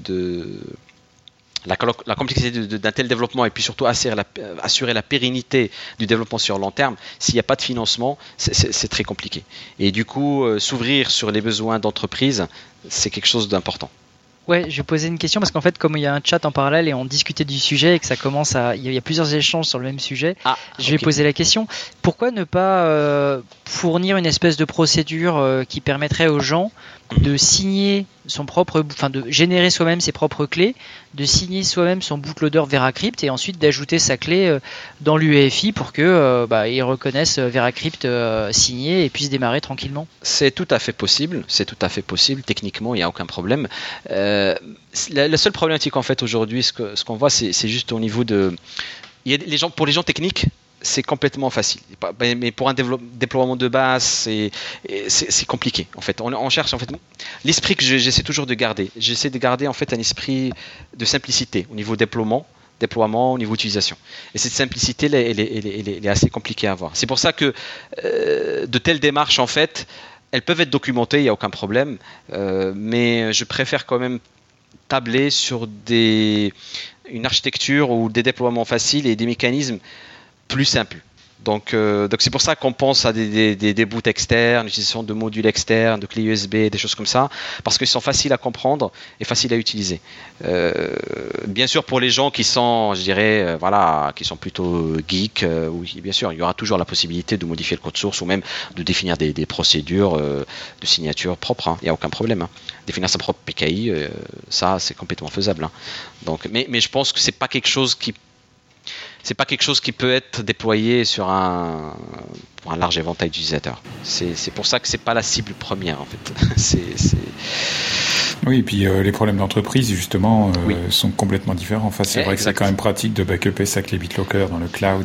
la complexité d'un tel développement et puis surtout assurer la pérennité du développement sur long terme, s'il n'y a pas de financement, c'est très compliqué. Et du coup, s'ouvrir sur les besoins d'entreprise, c'est quelque chose d'important. Ouais, je vais poser une question parce qu'en fait, comme il y a un chat en parallèle et on discutait du sujet et que ça commence il y a plusieurs échanges sur le même sujet, je vais poser la question. Pourquoi ne pas fournir une espèce de procédure qui permettrait aux gens de signer de générer soi-même ses propres clés, de signer soi-même son bootloader VeraCrypt et ensuite d'ajouter sa clé dans l'UEFI pour que ils reconnaissent VeraCrypt signé et puissent démarrer tranquillement. C'est tout à fait possible. Techniquement, il n'y a aucun problème. La seule problématique en fait aujourd'hui, ce qu'on voit, c'est juste au niveau de. Pour les gens techniques, c'est complètement facile. Mais pour un déploiement de base, c'est compliqué. En fait, on cherche en fait l'esprit que j'essaie toujours de garder. J'essaie de garder en fait un esprit de simplicité au niveau déploiement, au niveau utilisation. Et cette simplicité, elle est assez compliquée à avoir. C'est pour ça que de telles démarches, en fait, elles peuvent être documentées, il n'y a aucun problème. Mais je préfère quand même tabler sur une architecture ou des déploiements faciles et des mécanismes plus simple. Donc c'est pour ça qu'on pense à des boots externes, l'utilisation de modules externes, de clés USB, des choses comme ça, parce qu'ils sont faciles à comprendre et faciles à utiliser. Bien sûr, pour les gens qui sont, je dirais, qui sont plutôt geeks, oui, bien sûr, il y aura toujours la possibilité de modifier le code source ou même de définir des procédures de signature propres. Il n'y a aucun problème. Définir sa propre PKI, ça, c'est complètement faisable. Donc, mais je pense que c'est pas quelque chose qui peut être déployé pour un large éventail d'utilisateurs. C'est pour ça que c'est pas la cible première en fait. Oui, et puis les problèmes d'entreprise justement sont complètement différents. Enfin, c'est vrai que c'est quand même pratique de backuper sa clé BitLocker dans le cloud.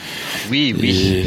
Oui.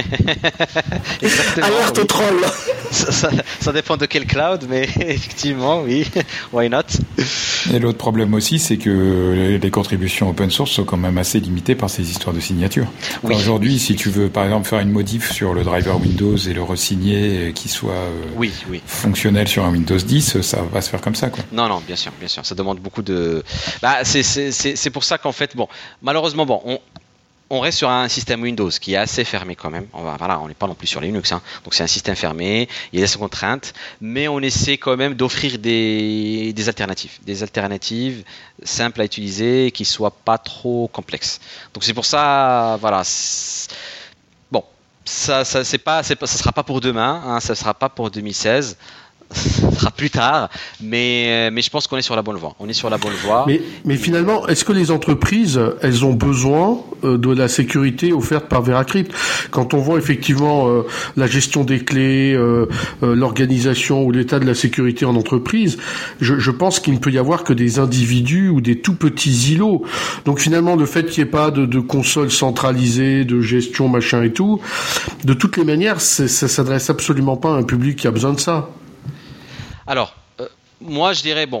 Exactement. Alerte au troll. Ça dépend de quel cloud, mais effectivement, oui. Why not? Et l'autre problème aussi, c'est que les contributions open source sont quand même assez limitées par ces histoires de signature. Enfin, aujourd'hui, si tu veux par exemple faire une modif sur le driver Windows et le re-signer qui soit fonctionnel sur un Windows 10, ça va se faire comme ça, quoi. Non, bien sûr. Ça demande beaucoup de. C'est pour ça qu'en fait, malheureusement, on reste sur un système Windows qui est assez fermé quand même. On n'est pas non plus sur Linux, donc c'est un système fermé. Il y a des contraintes, mais on essaie quand même d'offrir des alternatives simples à utiliser, qui soient pas trop complexes. Donc c'est pour ça, ça sera pas pour demain, ça sera pas pour 2016. Ça sera plus tard, mais je pense qu'on est sur la bonne voie. Mais finalement, est-ce que les entreprises, elles ont besoin de la sécurité offerte par VeraCrypt? Quand on voit effectivement la gestion des clés, l'organisation ou l'état de la sécurité en entreprise, je pense qu'il ne peut y avoir que des individus ou des tout petits îlots. Donc finalement, le fait qu'il n'y ait pas de console centralisée, de gestion, machin et tout, de toutes les manières, ça s'adresse absolument pas à un public qui a besoin de ça. Alors, moi je dirais,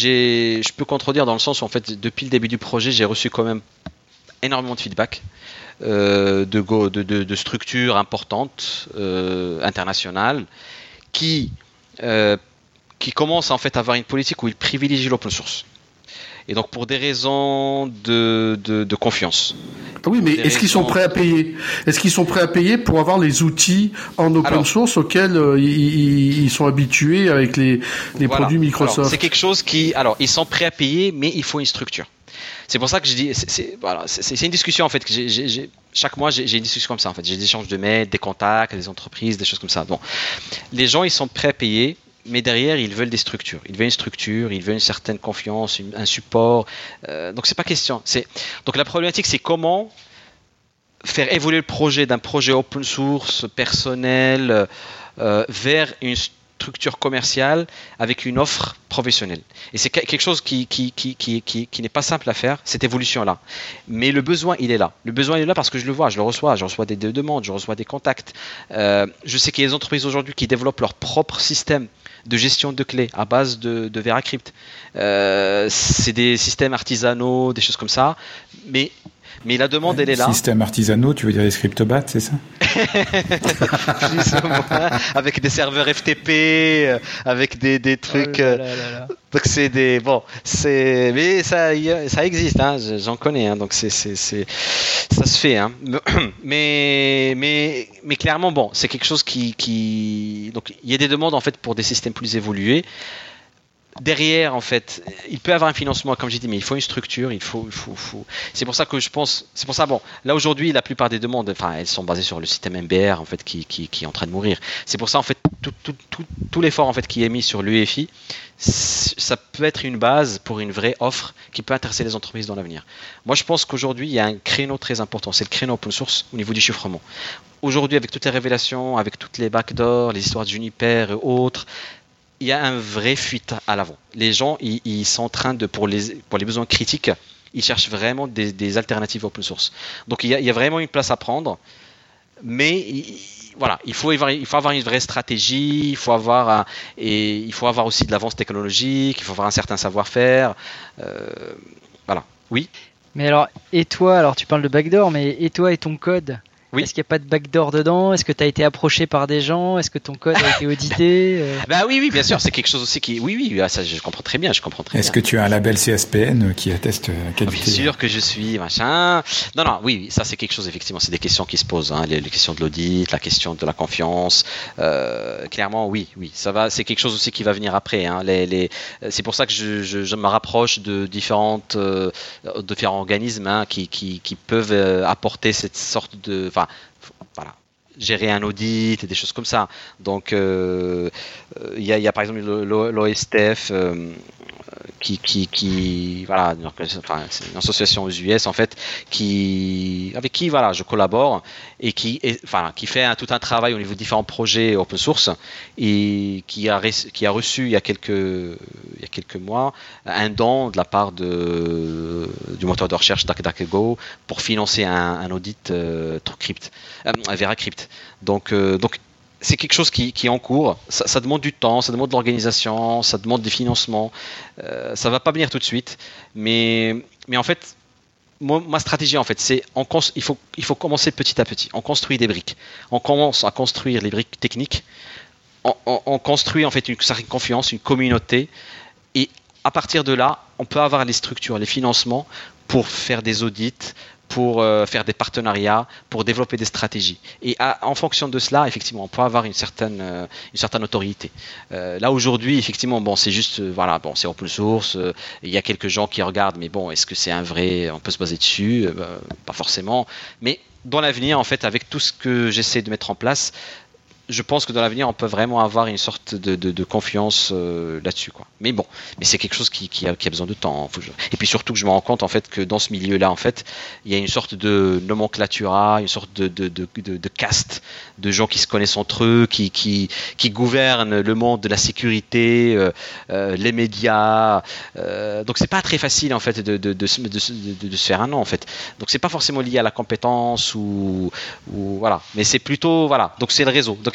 je peux contredire dans le sens où en fait depuis le début du projet j'ai reçu quand même énormément de feedback. de structures importantes internationales qui commencent en fait à avoir une politique où ils privilégient l'open source. Et donc pour des raisons de confiance. Oui, mais est-ce qu'ils sont prêts à payer ? Est-ce qu'ils sont prêts à payer pour avoir les outils en open source auxquels ils sont habitués avec les produits Microsoft ? Alors, c'est quelque chose ils sont prêts à payer, mais il faut une structure. C'est pour ça que je dis, c'est une discussion en fait que chaque mois j'ai une discussion comme ça en fait. J'ai des échanges de mails, des contacts, des entreprises, des choses comme ça. Bon, les gens ils sont prêts à payer. Mais derrière, ils veulent des structures. Ils veulent une structure, ils veulent une certaine confiance, un support. Donc, c'est pas question. Donc, la problématique, c'est comment faire évoluer le projet d'un projet open source, personnel, vers une structure commerciale avec une offre professionnelle. Et c'est quelque chose qui n'est pas simple à faire, cette évolution-là. Mais le besoin, il est là. Le besoin, il est là parce que je le vois, je reçois des demandes, je reçois des contacts. Je sais qu'il y a des entreprises aujourd'hui qui développent leur propre système de gestion de clés à base de VeraCrypt. C'est des systèmes artisanaux, des choses comme ça. Mais la demande, elle est là. Système artisanaux, tu veux dire les scriptbats, c'est ça? Avec des serveurs FTP, avec des trucs. Donc c'est des mais ça existe, hein, j'en connais, hein, donc ça se fait, hein. Mais clairement c'est quelque chose qui donc il y a des demandes en fait pour des systèmes plus évolués. Derrière, en fait, il peut y avoir un financement, comme j'ai dit, mais il faut une structure, il faut. C'est pour ça que je pense. C'est pour ça, là aujourd'hui, la plupart des demandes, elles sont basées sur le système MBR, en fait, qui est en train de mourir. C'est pour ça, en fait, tout l'effort, en fait, qui est mis sur l'UEFI, ça peut être une base pour une vraie offre qui peut intéresser les entreprises dans l'avenir. Moi, je pense qu'aujourd'hui, il y a un créneau très important, c'est le créneau open source au niveau du chiffrement. Aujourd'hui, avec toutes les révélations, avec toutes les backdoors, les histoires de Juniper et autres, il y a un vrai fuite à l'avant. Les gens, ils sont en train de, pour les besoins critiques, ils cherchent vraiment des alternatives open source. Donc il y a vraiment une place à prendre, mais il faut avoir une vraie stratégie, il faut avoir aussi de l'avance technologique, il faut avoir un certain savoir-faire. Voilà. Oui. Mais alors, et toi, alors tu parles de backdoor, mais et toi et ton code? Oui. Est-ce qu'il n'y a pas de backdoor dedans? Est-ce que tu as été approché par des gens? Est-ce que ton code a été audité? Oui, bien sûr, c'est quelque chose aussi qui... Oui, ça je comprends très bien. Est-ce que tu as un label CSPN qui atteste la qualité? Bien sûr que je suis, machin... Non, oui, ça c'est quelque chose, effectivement, c'est des questions qui se posent, hein, les questions de l'audit, la question de la confiance. Clairement, oui, ça va, c'est quelque chose aussi qui va venir après. Hein, c'est pour ça que je me rapproche de différents organismes, hein, qui peuvent apporter cette sorte de... Voilà, gérer un audit et des choses comme ça. Donc, il y a par exemple l'OSTF voilà, c'est une association aux US en fait, avec qui voilà, je collabore et qui fait tout un travail au niveau de différents projets open source et qui a reçu il y a quelques mois un don de la part du moteur de recherche DuckDuckGo pour financer un audit VeraCrypt. Donc c'est quelque chose qui est en cours. Ça demande du temps, ça demande de l'organisation, ça demande des financements. Ça va pas venir tout de suite, mais en fait, ma stratégie en fait, c'est il faut commencer petit à petit. On construit des briques. On commence à construire les briques techniques. On construit en fait une certaine confiance, une communauté, et à partir de là, on peut avoir les structures, les financements pour faire des audits, pour faire des partenariats, pour développer des stratégies. Et en fonction de cela, effectivement, on peut avoir une certaine autorité. Là aujourd'hui, effectivement, c'est juste, c'est open source. Il y a quelques gens qui regardent, mais est-ce que c'est un vrai? On peut se baser dessus, pas forcément. Mais dans l'avenir, en fait, avec tout ce que j'essaie de mettre en place, je pense que dans l'avenir, on peut vraiment avoir une sorte de confiance là-dessus, quoi. Mais c'est quelque chose qui a besoin de temps. Et puis surtout que je me rends compte en fait que dans ce milieu-là, en fait, il y a une sorte de nomenclatura, une sorte de caste de gens qui se connaissent entre eux, qui gouvernent le monde de la sécurité, les médias. Donc c'est pas très facile en fait de se faire un nom en fait. Donc c'est pas forcément lié à la compétence ou voilà, mais c'est plutôt voilà. Donc c'est le réseau. Donc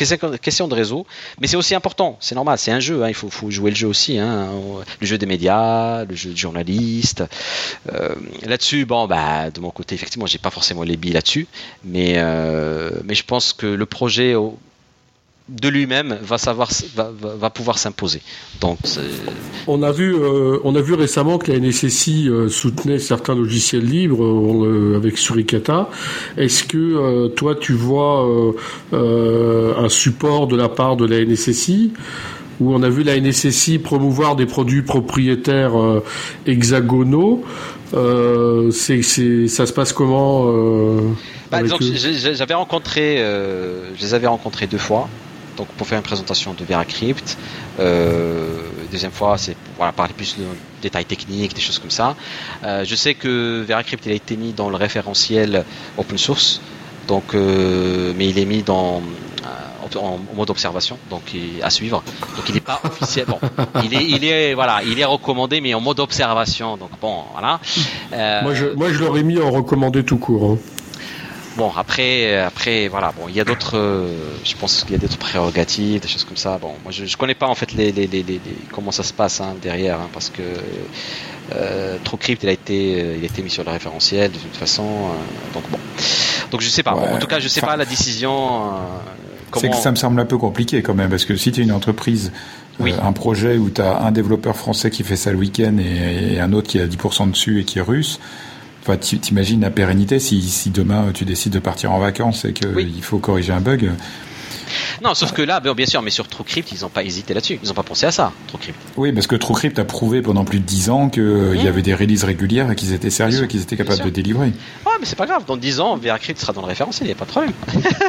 question de réseau, mais c'est aussi important, c'est normal, c'est un jeu, il faut jouer le jeu aussi, le jeu des médias, le jeu de journaliste. Là-dessus, de mon côté, effectivement, j'ai pas forcément les billes là-dessus, mais je pense que le projet de lui-même va pouvoir s'imposer. Donc, on a vu récemment que la NSSI soutenait certains logiciels libres avec Suricata. Est-ce que toi tu vois un support de la part de la NSSI, où on a vu la NSSI promouvoir des produits propriétaires hexagonaux? Ça se passe comment disons que je les avais rencontrés 2 fois. Donc pour faire une présentation de VeraCrypt, deuxième fois c'est pour parler plus de détails techniques, des choses comme ça. Je sais que VeraCrypt il a été mis dans le référentiel open source, donc mais il est mis en mode observation, donc à suivre. Donc il n'est pas officiel. Bon, il est recommandé, mais en mode observation. Donc bon, voilà. Moi je l'aurais mis en recommandé tout court. Bon, après, voilà. Bon, il y a d'autres. Je pense qu'il y a d'autres prérogatives, des choses comme ça. Bon, moi, je connais pas en fait les comment ça se passe derrière, parce que TrueCrypt, il a été mis sur le référentiel de toute façon. Donc bon. Donc je sais pas. Ouais, en tout cas, je sais pas la décision. C'est que ça me semble un peu compliqué quand même, parce que si tu es une entreprise, un projet où tu as un développeur français qui fait ça le week-end et un autre qui a 10% dessus et qui est russe. Enfin, t'imagines la pérennité si demain tu décides de partir en vacances et qu'il faut corriger un bug. Non, sauf que là, bien sûr, mais sur TrueCrypt, ils n'ont pas hésité là-dessus. Ils n'ont pas pensé à ça, TrueCrypt. Oui, parce que TrueCrypt a prouvé pendant plus de 10 ans qu'il y avait des releases régulières et qu'ils étaient sérieux et qu'ils étaient capables de délivrer. Ouais, mais c'est pas grave. Dans 10 ans, VeraCrypt sera dans le référentiel, il n'y a pas de problème.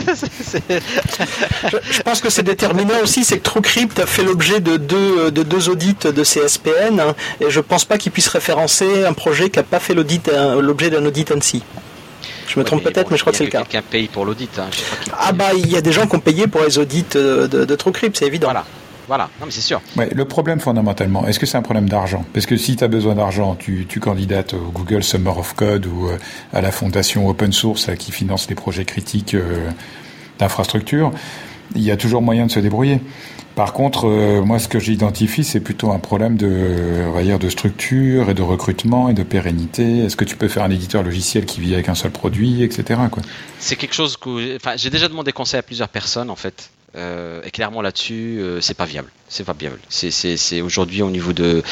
Je pense que c'est déterminant aussi, c'est que TrueCrypt a fait l'objet de deux audits de CSPN, et je pense pas qu'ils puissent référencer un projet qui n'a pas fait l'objet d'un audit ANSI. Je me trompe peut-être, mais je crois que c'est le cas. Quelqu'un paye pour l'audit. Il y a des gens qui ont payé pour les audits de TrueCrypt, c'est évident. Voilà, non mais c'est sûr. Ouais, le problème fondamentalement, est-ce que c'est un problème d'argent ? Parce que si tu as besoin d'argent, tu candidates au Google Summer of Code ou à la fondation Open Source qui finance les projets critiques d'infrastructure, il y a toujours moyen de se débrouiller. Par contre, moi, ce que j'identifie, c'est plutôt un problème de structure et de recrutement et de pérennité. Est-ce que tu peux faire un éditeur logiciel qui vit avec un seul produit, etc., quoi ? C'est quelque chose que, j'ai déjà demandé conseil à plusieurs personnes, en fait. Et clairement là-dessus, c'est pas viable. C'est pas viable. C'est aujourd'hui au niveau de,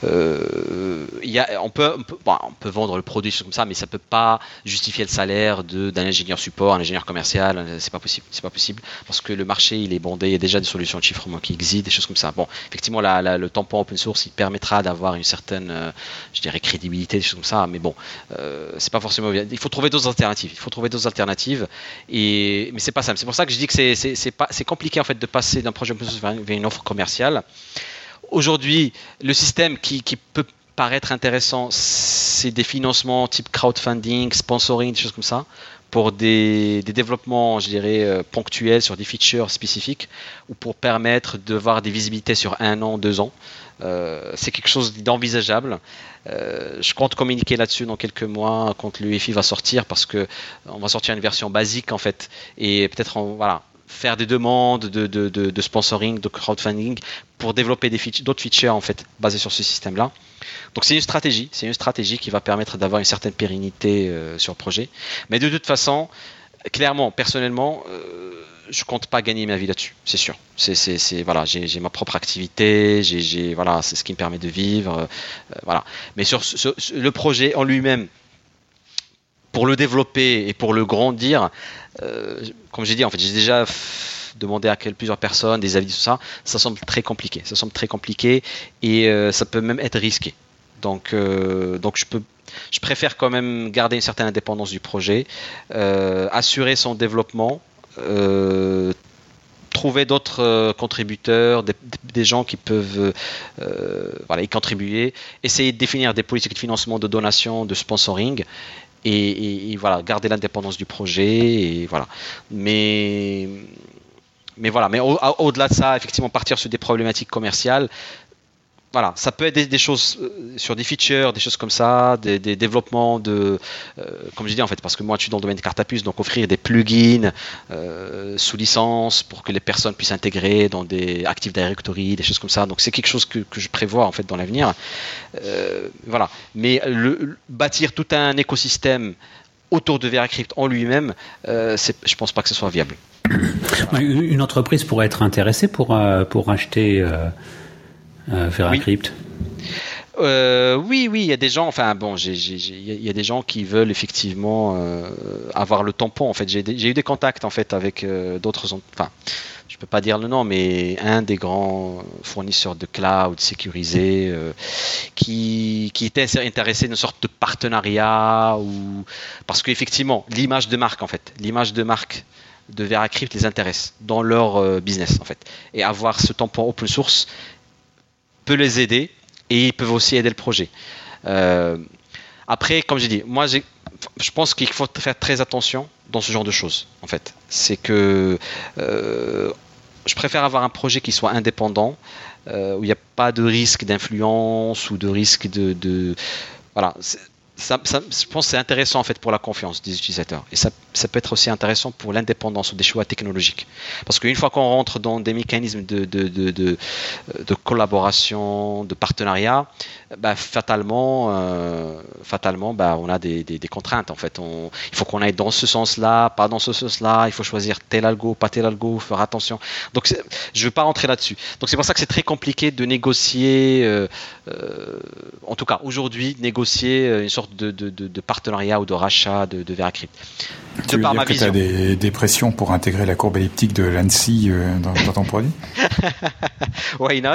on peut vendre le produit comme ça, mais ça peut pas justifier le salaire d'un ingénieur support, un ingénieur commercial. C'est pas possible. C'est pas possible parce que le marché il est bondé. Il y a déjà des solutions de chiffrement qui existent, des choses comme ça. Bon, effectivement, le tampon open source, il permettra d'avoir une certaine, je dirais, crédibilité, des choses comme ça. Mais bon, c'est pas forcément bien. Il faut trouver d'autres alternatives. Mais c'est pas simple. C'est pour ça que je dis que c'est compliqué en fait de passer d'un projet open source vers une offre commerciale. Aujourd'hui, le système qui peut paraître intéressant, c'est des financements type crowdfunding, sponsoring, des choses comme ça, pour des développements, je dirais, ponctuels sur des features spécifiques ou pour permettre de voir des visibilités sur 1 an, 2 ans. C'est quelque chose d'envisageable. Je compte communiquer là-dessus dans quelques mois quand l'UEFI va sortir, parce que on va sortir une version basique en fait, et peut-être faire des demandes de sponsoring, de crowdfunding pour développer d'autres features en fait basées sur ce système-là. Donc c'est une stratégie qui va permettre d'avoir une certaine pérennité sur le projet. Mais de toute façon, clairement, personnellement, je compte pas gagner ma vie là-dessus, c'est sûr. J'ai ma propre activité, c'est ce qui me permet de vivre, voilà. Mais sur le projet en lui-même, pour le développer et pour le grandir, comme j'ai dit, en fait, j'ai déjà demandé à plusieurs personnes des avis, tout ça. Ça semble très compliqué. Et ça peut même être risqué. Donc je préfère quand même garder une certaine indépendance du projet, assurer son développement, trouver d'autres contributeurs, des gens qui peuvent y contribuer, essayer de définir des politiques de financement, de donation, de sponsoring. Et garder l'indépendance du projet, et voilà. Mais au-delà de ça, effectivement, partir sur des problématiques commerciales, voilà, ça peut être des choses sur des features, des choses comme ça, des développements comme je dis en fait, parce que moi je suis dans le domaine de carte à puce, donc offrir des plugins sous licence pour que les personnes puissent intégrer dans des Active Directory, des choses comme ça. Donc c'est quelque chose que je prévois en fait dans l'avenir. Voilà, mais bâtir tout un écosystème autour de VeraCrypt en lui-même, je pense pas que ce soit viable. Une entreprise pourrait être intéressée pour acheter VeraCrypt. Oui, il y a des gens. Enfin bon, il y a des gens qui veulent effectivement avoir le tampon. En fait, j'ai eu des contacts en fait avec d'autres. Enfin, je peux pas dire le nom, mais un des grands fournisseurs de cloud sécurisé qui était intéressé d'une sorte de partenariat parce qu'effectivement l'image de marque de VeraCrypt les intéresse dans leur business en fait, et avoir ce tampon open source peut les aider et ils peuvent aussi aider le projet. Après, comme j'ai dit, moi je pense qu'il faut faire très attention dans ce genre de choses en fait. C'est que je préfère avoir un projet qui soit indépendant, où il n'y a pas de risque d'influence ou de risque de voilà. Je pense que c'est intéressant en fait pour la confiance des utilisateurs, et ça peut être aussi intéressant pour l'indépendance ou des choix technologiques, parce qu'une fois qu'on rentre dans des mécanismes de collaboration, de partenariat, fatalement on a des contraintes en fait. Il faut qu'on aille dans ce sens-là, pas dans ce sens-là, il faut choisir tel algo, pas tel algo, faire attention. Donc je ne veux pas rentrer là-dessus. Donc c'est pour ça que c'est très compliqué de négocier, en tout cas aujourd'hui, négocier une sorte de partenariat ou de rachat de VeraCrypt. Tu veux dire que tu as des pressions pour intégrer la courbe elliptique de l'ANSI dans ton produit? Why not?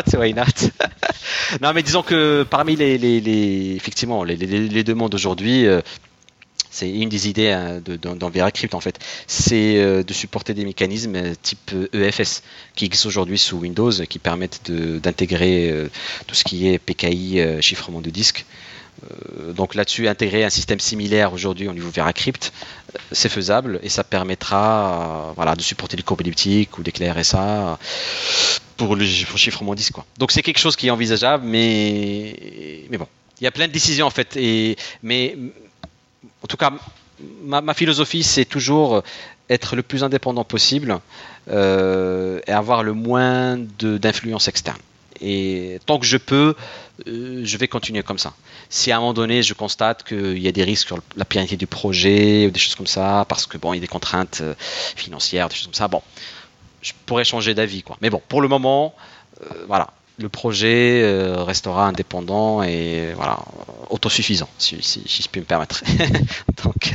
Non, mais disons que parmi effectivement les demandes aujourd'hui, c'est une des idées dans VeraCrypt en fait, c'est de supporter des mécanismes type EFS qui existent aujourd'hui sous Windows, qui permettent d'intégrer tout ce qui est PKI, chiffrement de disque. Donc là-dessus, intégrer un système similaire aujourd'hui au niveau VeraCrypt, c'est faisable, et ça permettra de supporter les courbes elliptiques ou des clés RSA pour le chiffrement disque, quoi. Donc c'est quelque chose qui est envisageable, mais bon, il y a plein de décisions en fait. Mais en tout cas, ma philosophie, c'est toujours être le plus indépendant possible et avoir le moins d'influence externe. Et tant que je peux, je vais continuer comme ça. Si à un moment donné je constate qu'il y a des risques sur la pérennité du projet ou des choses comme ça, parce que il y a des contraintes financières, des choses comme ça, je pourrais changer d'avis, quoi. Mais bon, pour le moment, le projet restera indépendant et autosuffisant, si je puis me permettre. Donc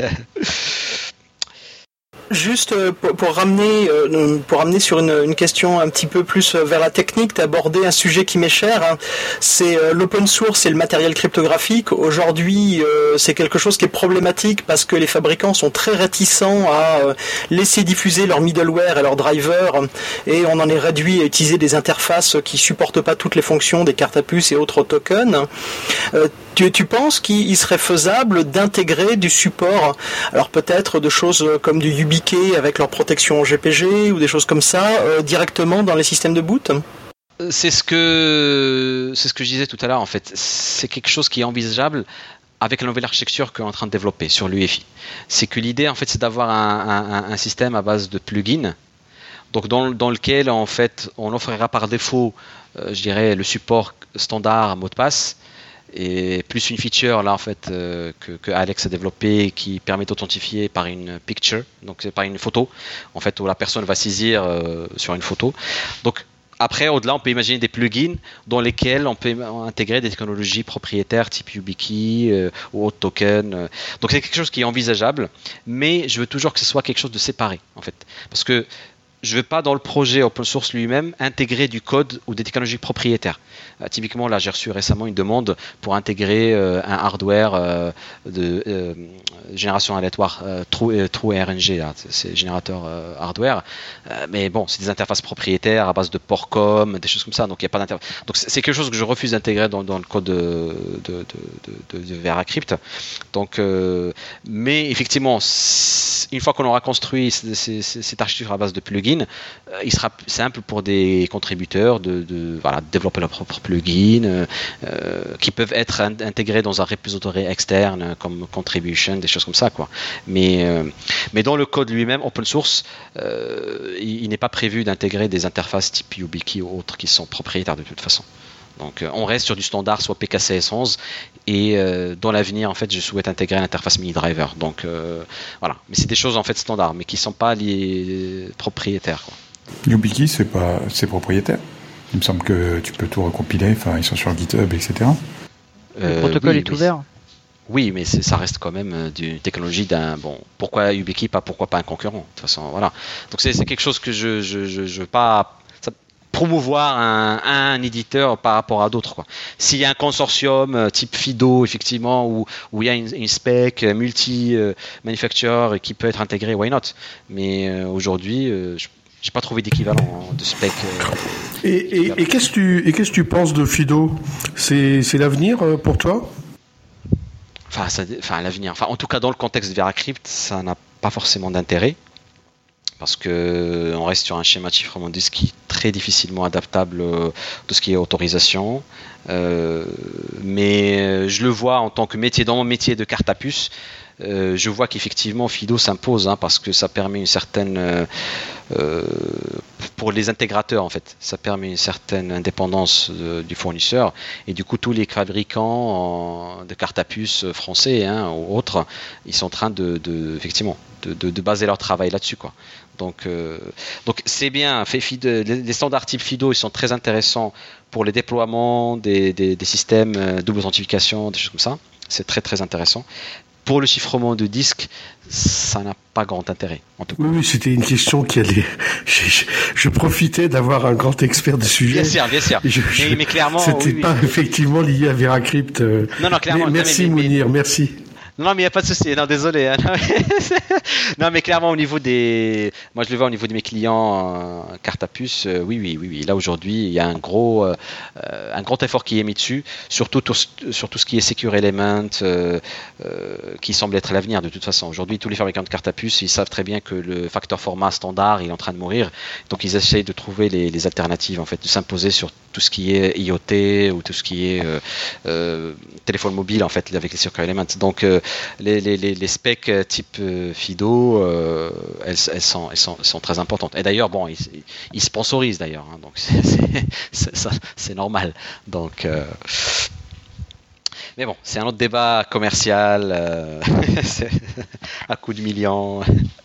Juste pour ramener sur une question un petit peu plus vers la technique, tu as abordé un sujet qui m'est cher, hein. C'est l'open source et le matériel cryptographique. Aujourd'hui, c'est quelque chose qui est problématique parce que les fabricants sont très réticents à laisser diffuser leur middleware et leur driver, et on en est réduit à utiliser des interfaces qui supportent pas toutes les fonctions des cartes à puce et autres tokens. Tu penses qu'il serait faisable d'intégrer du support, alors peut-être de choses comme du YubiKey avec leur protection en GPG ou des choses comme ça, directement dans les systèmes de boot? C'est ce que je disais tout à l'heure en fait. C'est quelque chose qui est envisageable avec la nouvelle architecture qu'on est en train de développer sur l'UEFI. C'est que l'idée en fait, c'est d'avoir un système à base de plugins, donc dans lequel en fait on offrira par défaut, je dirais, le support standard mot de passe, et plus une feature là en fait que Alex a développé, qui permet d'authentifier par une picture, donc c'est par une photo en fait, où la personne va saisir sur une photo. Donc après, au-delà, on peut imaginer des plugins dans lesquels on peut intégrer des technologies propriétaires type YubiKey ou autre token. Donc c'est quelque chose qui est envisageable, mais je veux toujours que ce soit quelque chose de séparé en fait, parce que je ne veux pas dans le projet open source lui-même intégrer du code ou des technologies propriétaires. Typiquement, là, j'ai reçu récemment une demande pour intégrer un hardware de génération aléatoire, TrueRNG, là, c'est générateur hardware. Mais bon, c'est des interfaces propriétaires à base de Portcom, des choses comme ça. Donc il n'y a pas d'interface. Donc c'est quelque chose que je refuse d'intégrer dans le code de VeraCrypt. Donc, mais effectivement, une fois qu'on aura construit cette architecture à base de plugins, plugin, il sera simple pour des contributeurs de développer leur propre plugin qui peuvent être intégrés dans un repository externe comme contribution, des choses comme ça, quoi. Mais dans le code lui-même, open source, il n'est pas prévu d'intégrer des interfaces type YubiKey ou autres qui sont propriétaires de toute façon. Donc on reste sur du standard, soit PKCS11, et dans l'avenir, en fait, je souhaite intégrer l'interface MiniDriver. Donc voilà, mais c'est des choses en fait standards, mais qui sont pas liées propriétaires, quoi. YubiKey, c'est propriétaire. Il me semble que tu peux tout recompiler. Enfin, ils sont sur GitHub, etc. Le protocole est ouvert. Oui, mais ça reste quand même d'une technologie d'un. Bon, pourquoi YubiKey, pourquoi pas un concurrent? De toute façon, voilà. Donc c'est quelque chose que je veux pas promouvoir un éditeur par rapport à d'autres, quoi. S'il y a un consortium type Fido, effectivement, où il y a une spec multi-manufacturer qui peut être intégrée, why not? Mais aujourd'hui, j'ai pas trouvé d'équivalent de spec. Et qu'est-ce que tu penses de Fido? C'est l'avenir pour toi? Enfin, l'avenir. Enfin, en tout cas, dans le contexte de VeraCrypt, ça n'a pas forcément d'intérêt. Parce qu'on reste sur un schéma de chiffrement de disque qui est très difficilement adaptable tout ce qui est autorisation. Mais je le vois en tant que métier, dans mon métier de carte à puce, je vois qu'effectivement Fido s'impose, parce que ça permet une certaine, pour les intégrateurs en fait, ça permet une certaine indépendance du fournisseur, et du coup tous les fabricants de cartes à puce français ou autres, ils sont en train effectivement de baser leur travail là-dessus, quoi. Donc c'est bien. Les standards type Fido, ils sont très intéressants pour les déploiements des systèmes double authentification, des choses comme ça. C'est très très intéressant. Pour le chiffrement de disque, ça n'a pas grand intérêt, en tout cas. Oui, c'était une question qui allait. Je profitais d'avoir un grand expert du sujet. Bien sûr. Mais clairement, c'était pas effectivement lié à VeraCrypt. Non, clairement. Merci Mounir, merci. Non, mais il n'y a pas de souci. Non, désolé. Non, mais clairement, moi, je le vois au niveau de mes clients carte à puce. Oui. Là, aujourd'hui, il y a un gros effort qui est mis dessus, surtout sur tout ce qui est Secure Element, qui semble être l'avenir de toute façon. Aujourd'hui, tous les fabricants de cartes à puce, ils savent très bien que le facteur format standard, il est en train de mourir. Donc, ils essayent de trouver les alternatives, en fait, de s'imposer sur tout ce qui est IoT ou tout ce qui est téléphone mobile, en fait, avec les Secure Element. Donc, les specs type Fido, elles sont très importantes. Et d'ailleurs, bon, ils sponsorisent d'ailleurs, donc c'est normal. Donc, mais bon, c'est un autre débat commercial à coups de millions.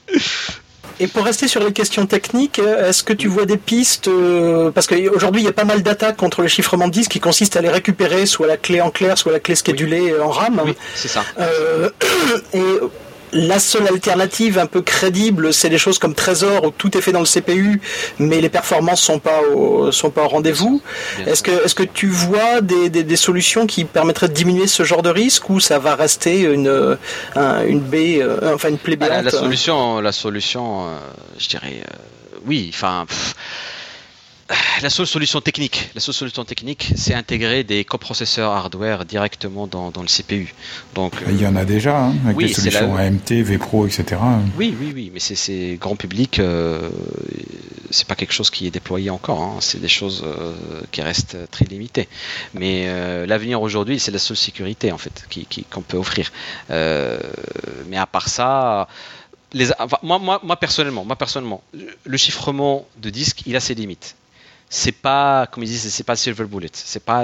Et pour rester sur les questions techniques, est-ce que tu vois des pistes, parce qu'aujourd'hui il y a pas mal d'attaques contre le chiffrement de disque qui consistent à aller récupérer soit la clé en clair, soit la clé schedulée en RAM. Oui, c'est ça. Et la seule alternative un peu crédible, c'est des choses comme Trésor où tout est fait dans le CPU, mais les performances sont pas au rendez-vous. Est-ce que tu vois des solutions qui permettraient de diminuer ce genre de risque, ou ça va rester une plaie béante? La solution, je dirais, oui. Enfin. La seule solution technique, c'est intégrer des coprocesseurs hardware directement dans le CPU. Donc, il y en a déjà, avec des solutions AMT, vPro, etc. Oui, mais c'est grand public. C'est pas quelque chose qui est déployé encore. C'est des choses qui restent très limitées. Mais l'avenir aujourd'hui, c'est la seule sécurité en fait qu'on peut offrir. Mais à part ça. Moi personnellement, le chiffrement de disque, il a ses limites. C'est pas, comme ils disent, c'est pas silver bullet, c'est pas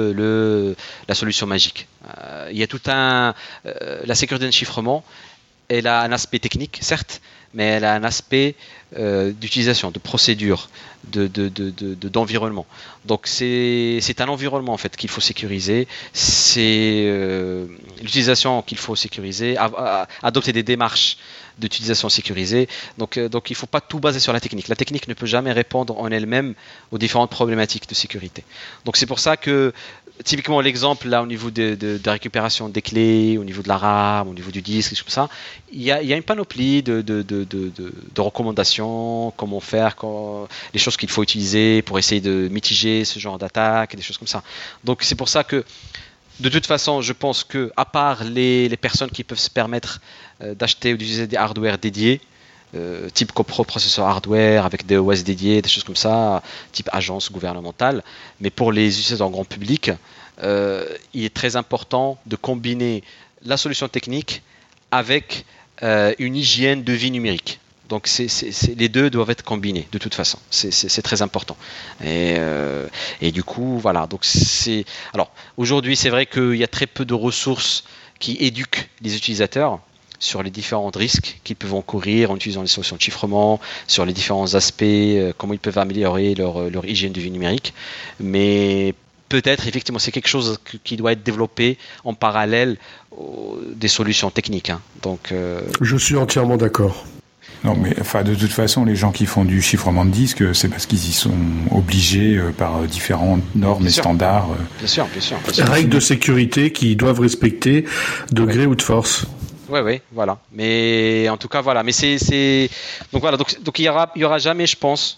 la solution magique. Il y a tout la sécurité de chiffrement, elle a un aspect technique, certes, mais elle a un aspect d'utilisation, de procédure, d'environnement. Donc c'est un environnement en fait qu'il faut sécuriser, c'est l'utilisation qu'il faut sécuriser, adopter des démarches d'utilisation sécurisée. Donc il ne faut pas tout baser sur la technique. La technique ne peut jamais répondre en elle-même aux différentes problématiques de sécurité. Donc c'est pour ça que typiquement l'exemple là au niveau de récupération des clés, au niveau de la RAM, au niveau du disque, comme ça, il y a une panoplie de recommandations, comment faire, les choses qu'il faut utiliser pour essayer de mitiger ce genre d'attaque et des choses comme ça. Donc c'est pour ça que de toute façon, je pense que à part les personnes qui peuvent se permettre d'acheter ou d'utiliser des hardware dédiés, type coprocesseur hardware avec des OS dédiés, des choses comme ça, type agence gouvernementale. Mais pour les utilisateurs grand public, il est très important de combiner la solution technique avec une hygiène de vie numérique. Donc les deux doivent être combinés de toute façon. C'est très important. Et du coup, voilà. Donc alors aujourd'hui, c'est vrai qu'il y a très peu de ressources qui éduquent les utilisateurs sur les différents risques qu'ils peuvent encourir en utilisant les solutions de chiffrement, sur les différents aspects, comment ils peuvent améliorer leur hygiène de vie numérique. Mais peut-être, effectivement, c'est quelque chose qui doit être développé en parallèle des solutions techniques. Donc, je suis entièrement d'accord. Non, mais enfin, de toute façon, les gens qui font du chiffrement de disques, c'est parce qu'ils y sont obligés par différentes normes et standards. Bien sûr. Règles de sécurité qu'ils doivent respecter de gré ou de force. Oui, voilà. Mais en tout cas, voilà. Mais donc voilà. Donc il y aura jamais, je pense,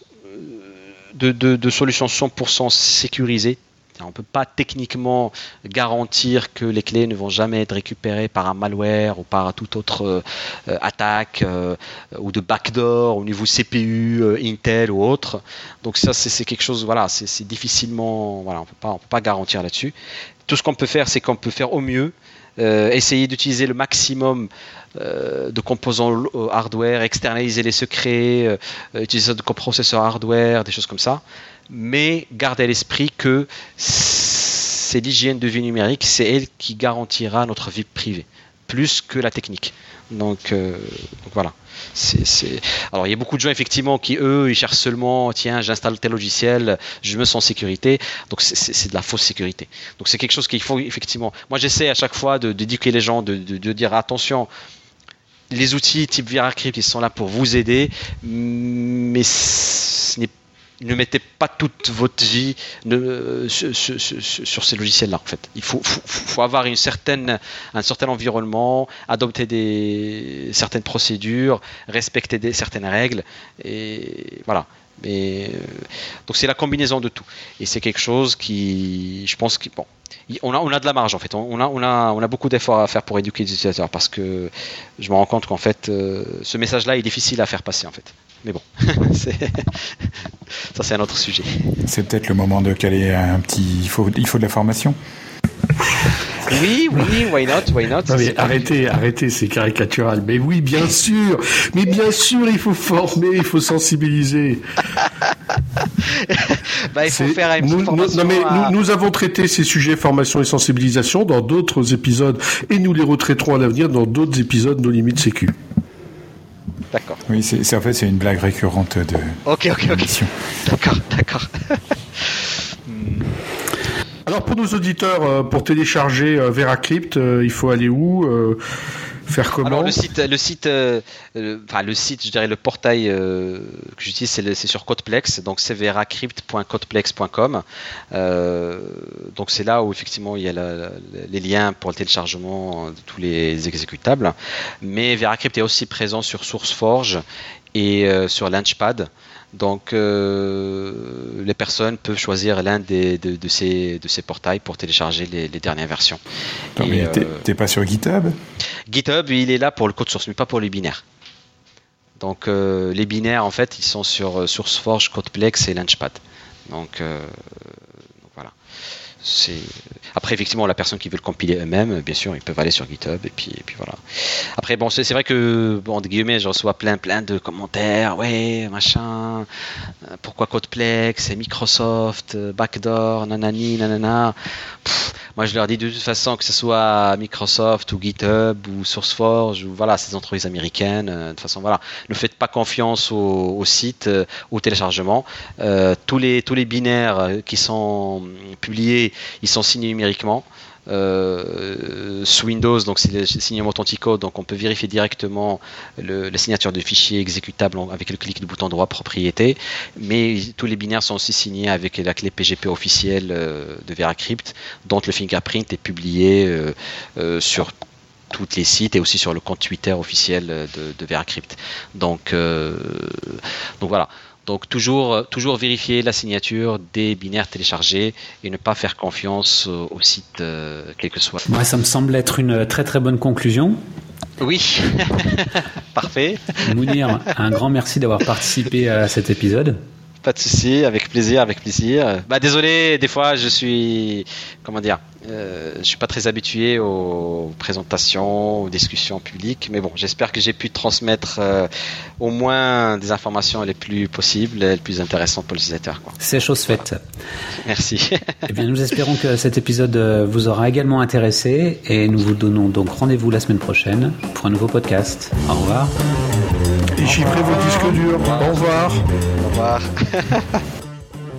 de solution 100% sécurisée. On ne peut pas techniquement garantir que les clés ne vont jamais être récupérées par un malware ou par toute autre attaque ou de backdoor au niveau CPU, Intel ou autre. Donc ça, c'est quelque chose, voilà, c'est difficilement, voilà, on peut pas garantir là-dessus. Tout ce qu'on peut faire, c'est qu'on peut faire au mieux, essayer d'utiliser le maximum de composants hardware, externaliser les secrets, utiliser de coprocesseurs hardware, des choses comme ça. Mais garder à l'esprit que c'est l'hygiène de vie numérique, c'est elle qui garantira notre vie privée, plus que la technique. Donc voilà. Alors il y a beaucoup de gens effectivement qui eux ils cherchent seulement tiens j'installe tel logiciel, je me sens en sécurité, donc c'est de la fausse sécurité. Donc c'est quelque chose qu'il faut effectivement. Moi j'essaie à chaque fois d'éduquer les gens, de dire attention. Les outils type VeraCrypt ils sont là pour vous aider, mais ne mettez pas toute votre vie sur ces logiciels-là. En fait, il faut avoir un certain environnement, adopter certaines procédures, respecter certaines règles, et voilà. Donc c'est la combinaison de tout, et c'est quelque chose qui, je pense, on a de la marge en fait. On a beaucoup d'efforts à faire pour éduquer les utilisateurs, parce que je me rends compte qu'en fait, ce message-là est difficile à faire passer en fait. Mais bon, ça c'est un autre sujet. C'est peut-être le moment de caler un petit. Il faut de la formation. Oui, why not? Non, mais arrêtez, c'est caricatural. Mais oui, bien sûr, il faut former, il faut sensibiliser. Il faut faire une formation. Nous avons traité ces sujets formation et sensibilisation dans d'autres épisodes, et nous les retraiterons à l'avenir dans d'autres épisodes No Limites Sécu. D'accord. Oui, c'est une blague récurrente de. Ok. D'accord. Alors pour nos auditeurs, pour télécharger VeraCrypt, il faut aller où, faire comment? Alors le site, je dirais le portail que j'utilise, c'est sur Codeplex, donc c'est veracrypt.codeplex.com. Donc c'est là où effectivement il y a les liens pour le téléchargement de tous les exécutables. Mais VeraCrypt est aussi présent sur SourceForge et sur Launchpad. Donc les personnes peuvent choisir l'un de ces portails pour télécharger les dernières versions. Non, mais t'es pas sur GitHub? GitHub, il est là pour le code source, mais pas pour les binaires. Donc les binaires, en fait, ils sont sur SourceForge, Codeplex et Launchpad. Donc voilà. Après, effectivement, la personne qui veut le compiler eux-mêmes, bien sûr, ils peuvent aller sur GitHub et puis voilà. Après, bon, c'est vrai que, de guillemets, je reçois plein de commentaires, ouais, machin, pourquoi Codeplex, et Microsoft, backdoor, nanani, nanana. Moi, je leur dis de toute façon, que ce soit Microsoft ou GitHub ou SourceForge, ou voilà, ces entreprises américaines, de toute façon, voilà, ne faites pas confiance au site, au téléchargement. Tous les binaires qui sont publiés, ils sont signés numériquement. Sous Windows, donc c'est le signement Authentico, donc on peut vérifier directement la signature de fichier exécutable avec le clic du bouton droit propriété, mais tous les binaires sont aussi signés avec la clé PGP officielle de VeraCrypt, dont le fingerprint est publié sur tous les sites et aussi sur le compte Twitter officiel de VeraCrypt. Donc voilà. Donc toujours vérifier la signature des binaires téléchargés et ne pas faire confiance au site quel que soit. Ouais, ça me semble être une très très bonne conclusion. Oui, parfait. Mounir, un grand merci d'avoir participé à cet épisode. Pas de souci, avec plaisir. Désolé, des fois je suis, je suis pas très habitué aux présentations, aux discussions publiques, mais bon, j'espère que j'ai pu transmettre au moins des informations les plus possibles, les plus intéressantes pour les utilisateurs. C'est chose faite. Merci. Eh bien, nous espérons que cet épisode vous aura également intéressé et nous vous donnons donc rendez-vous la semaine prochaine pour un nouveau podcast. Au revoir. Et chiffrez vos disques durs. Au revoir. Au revoir.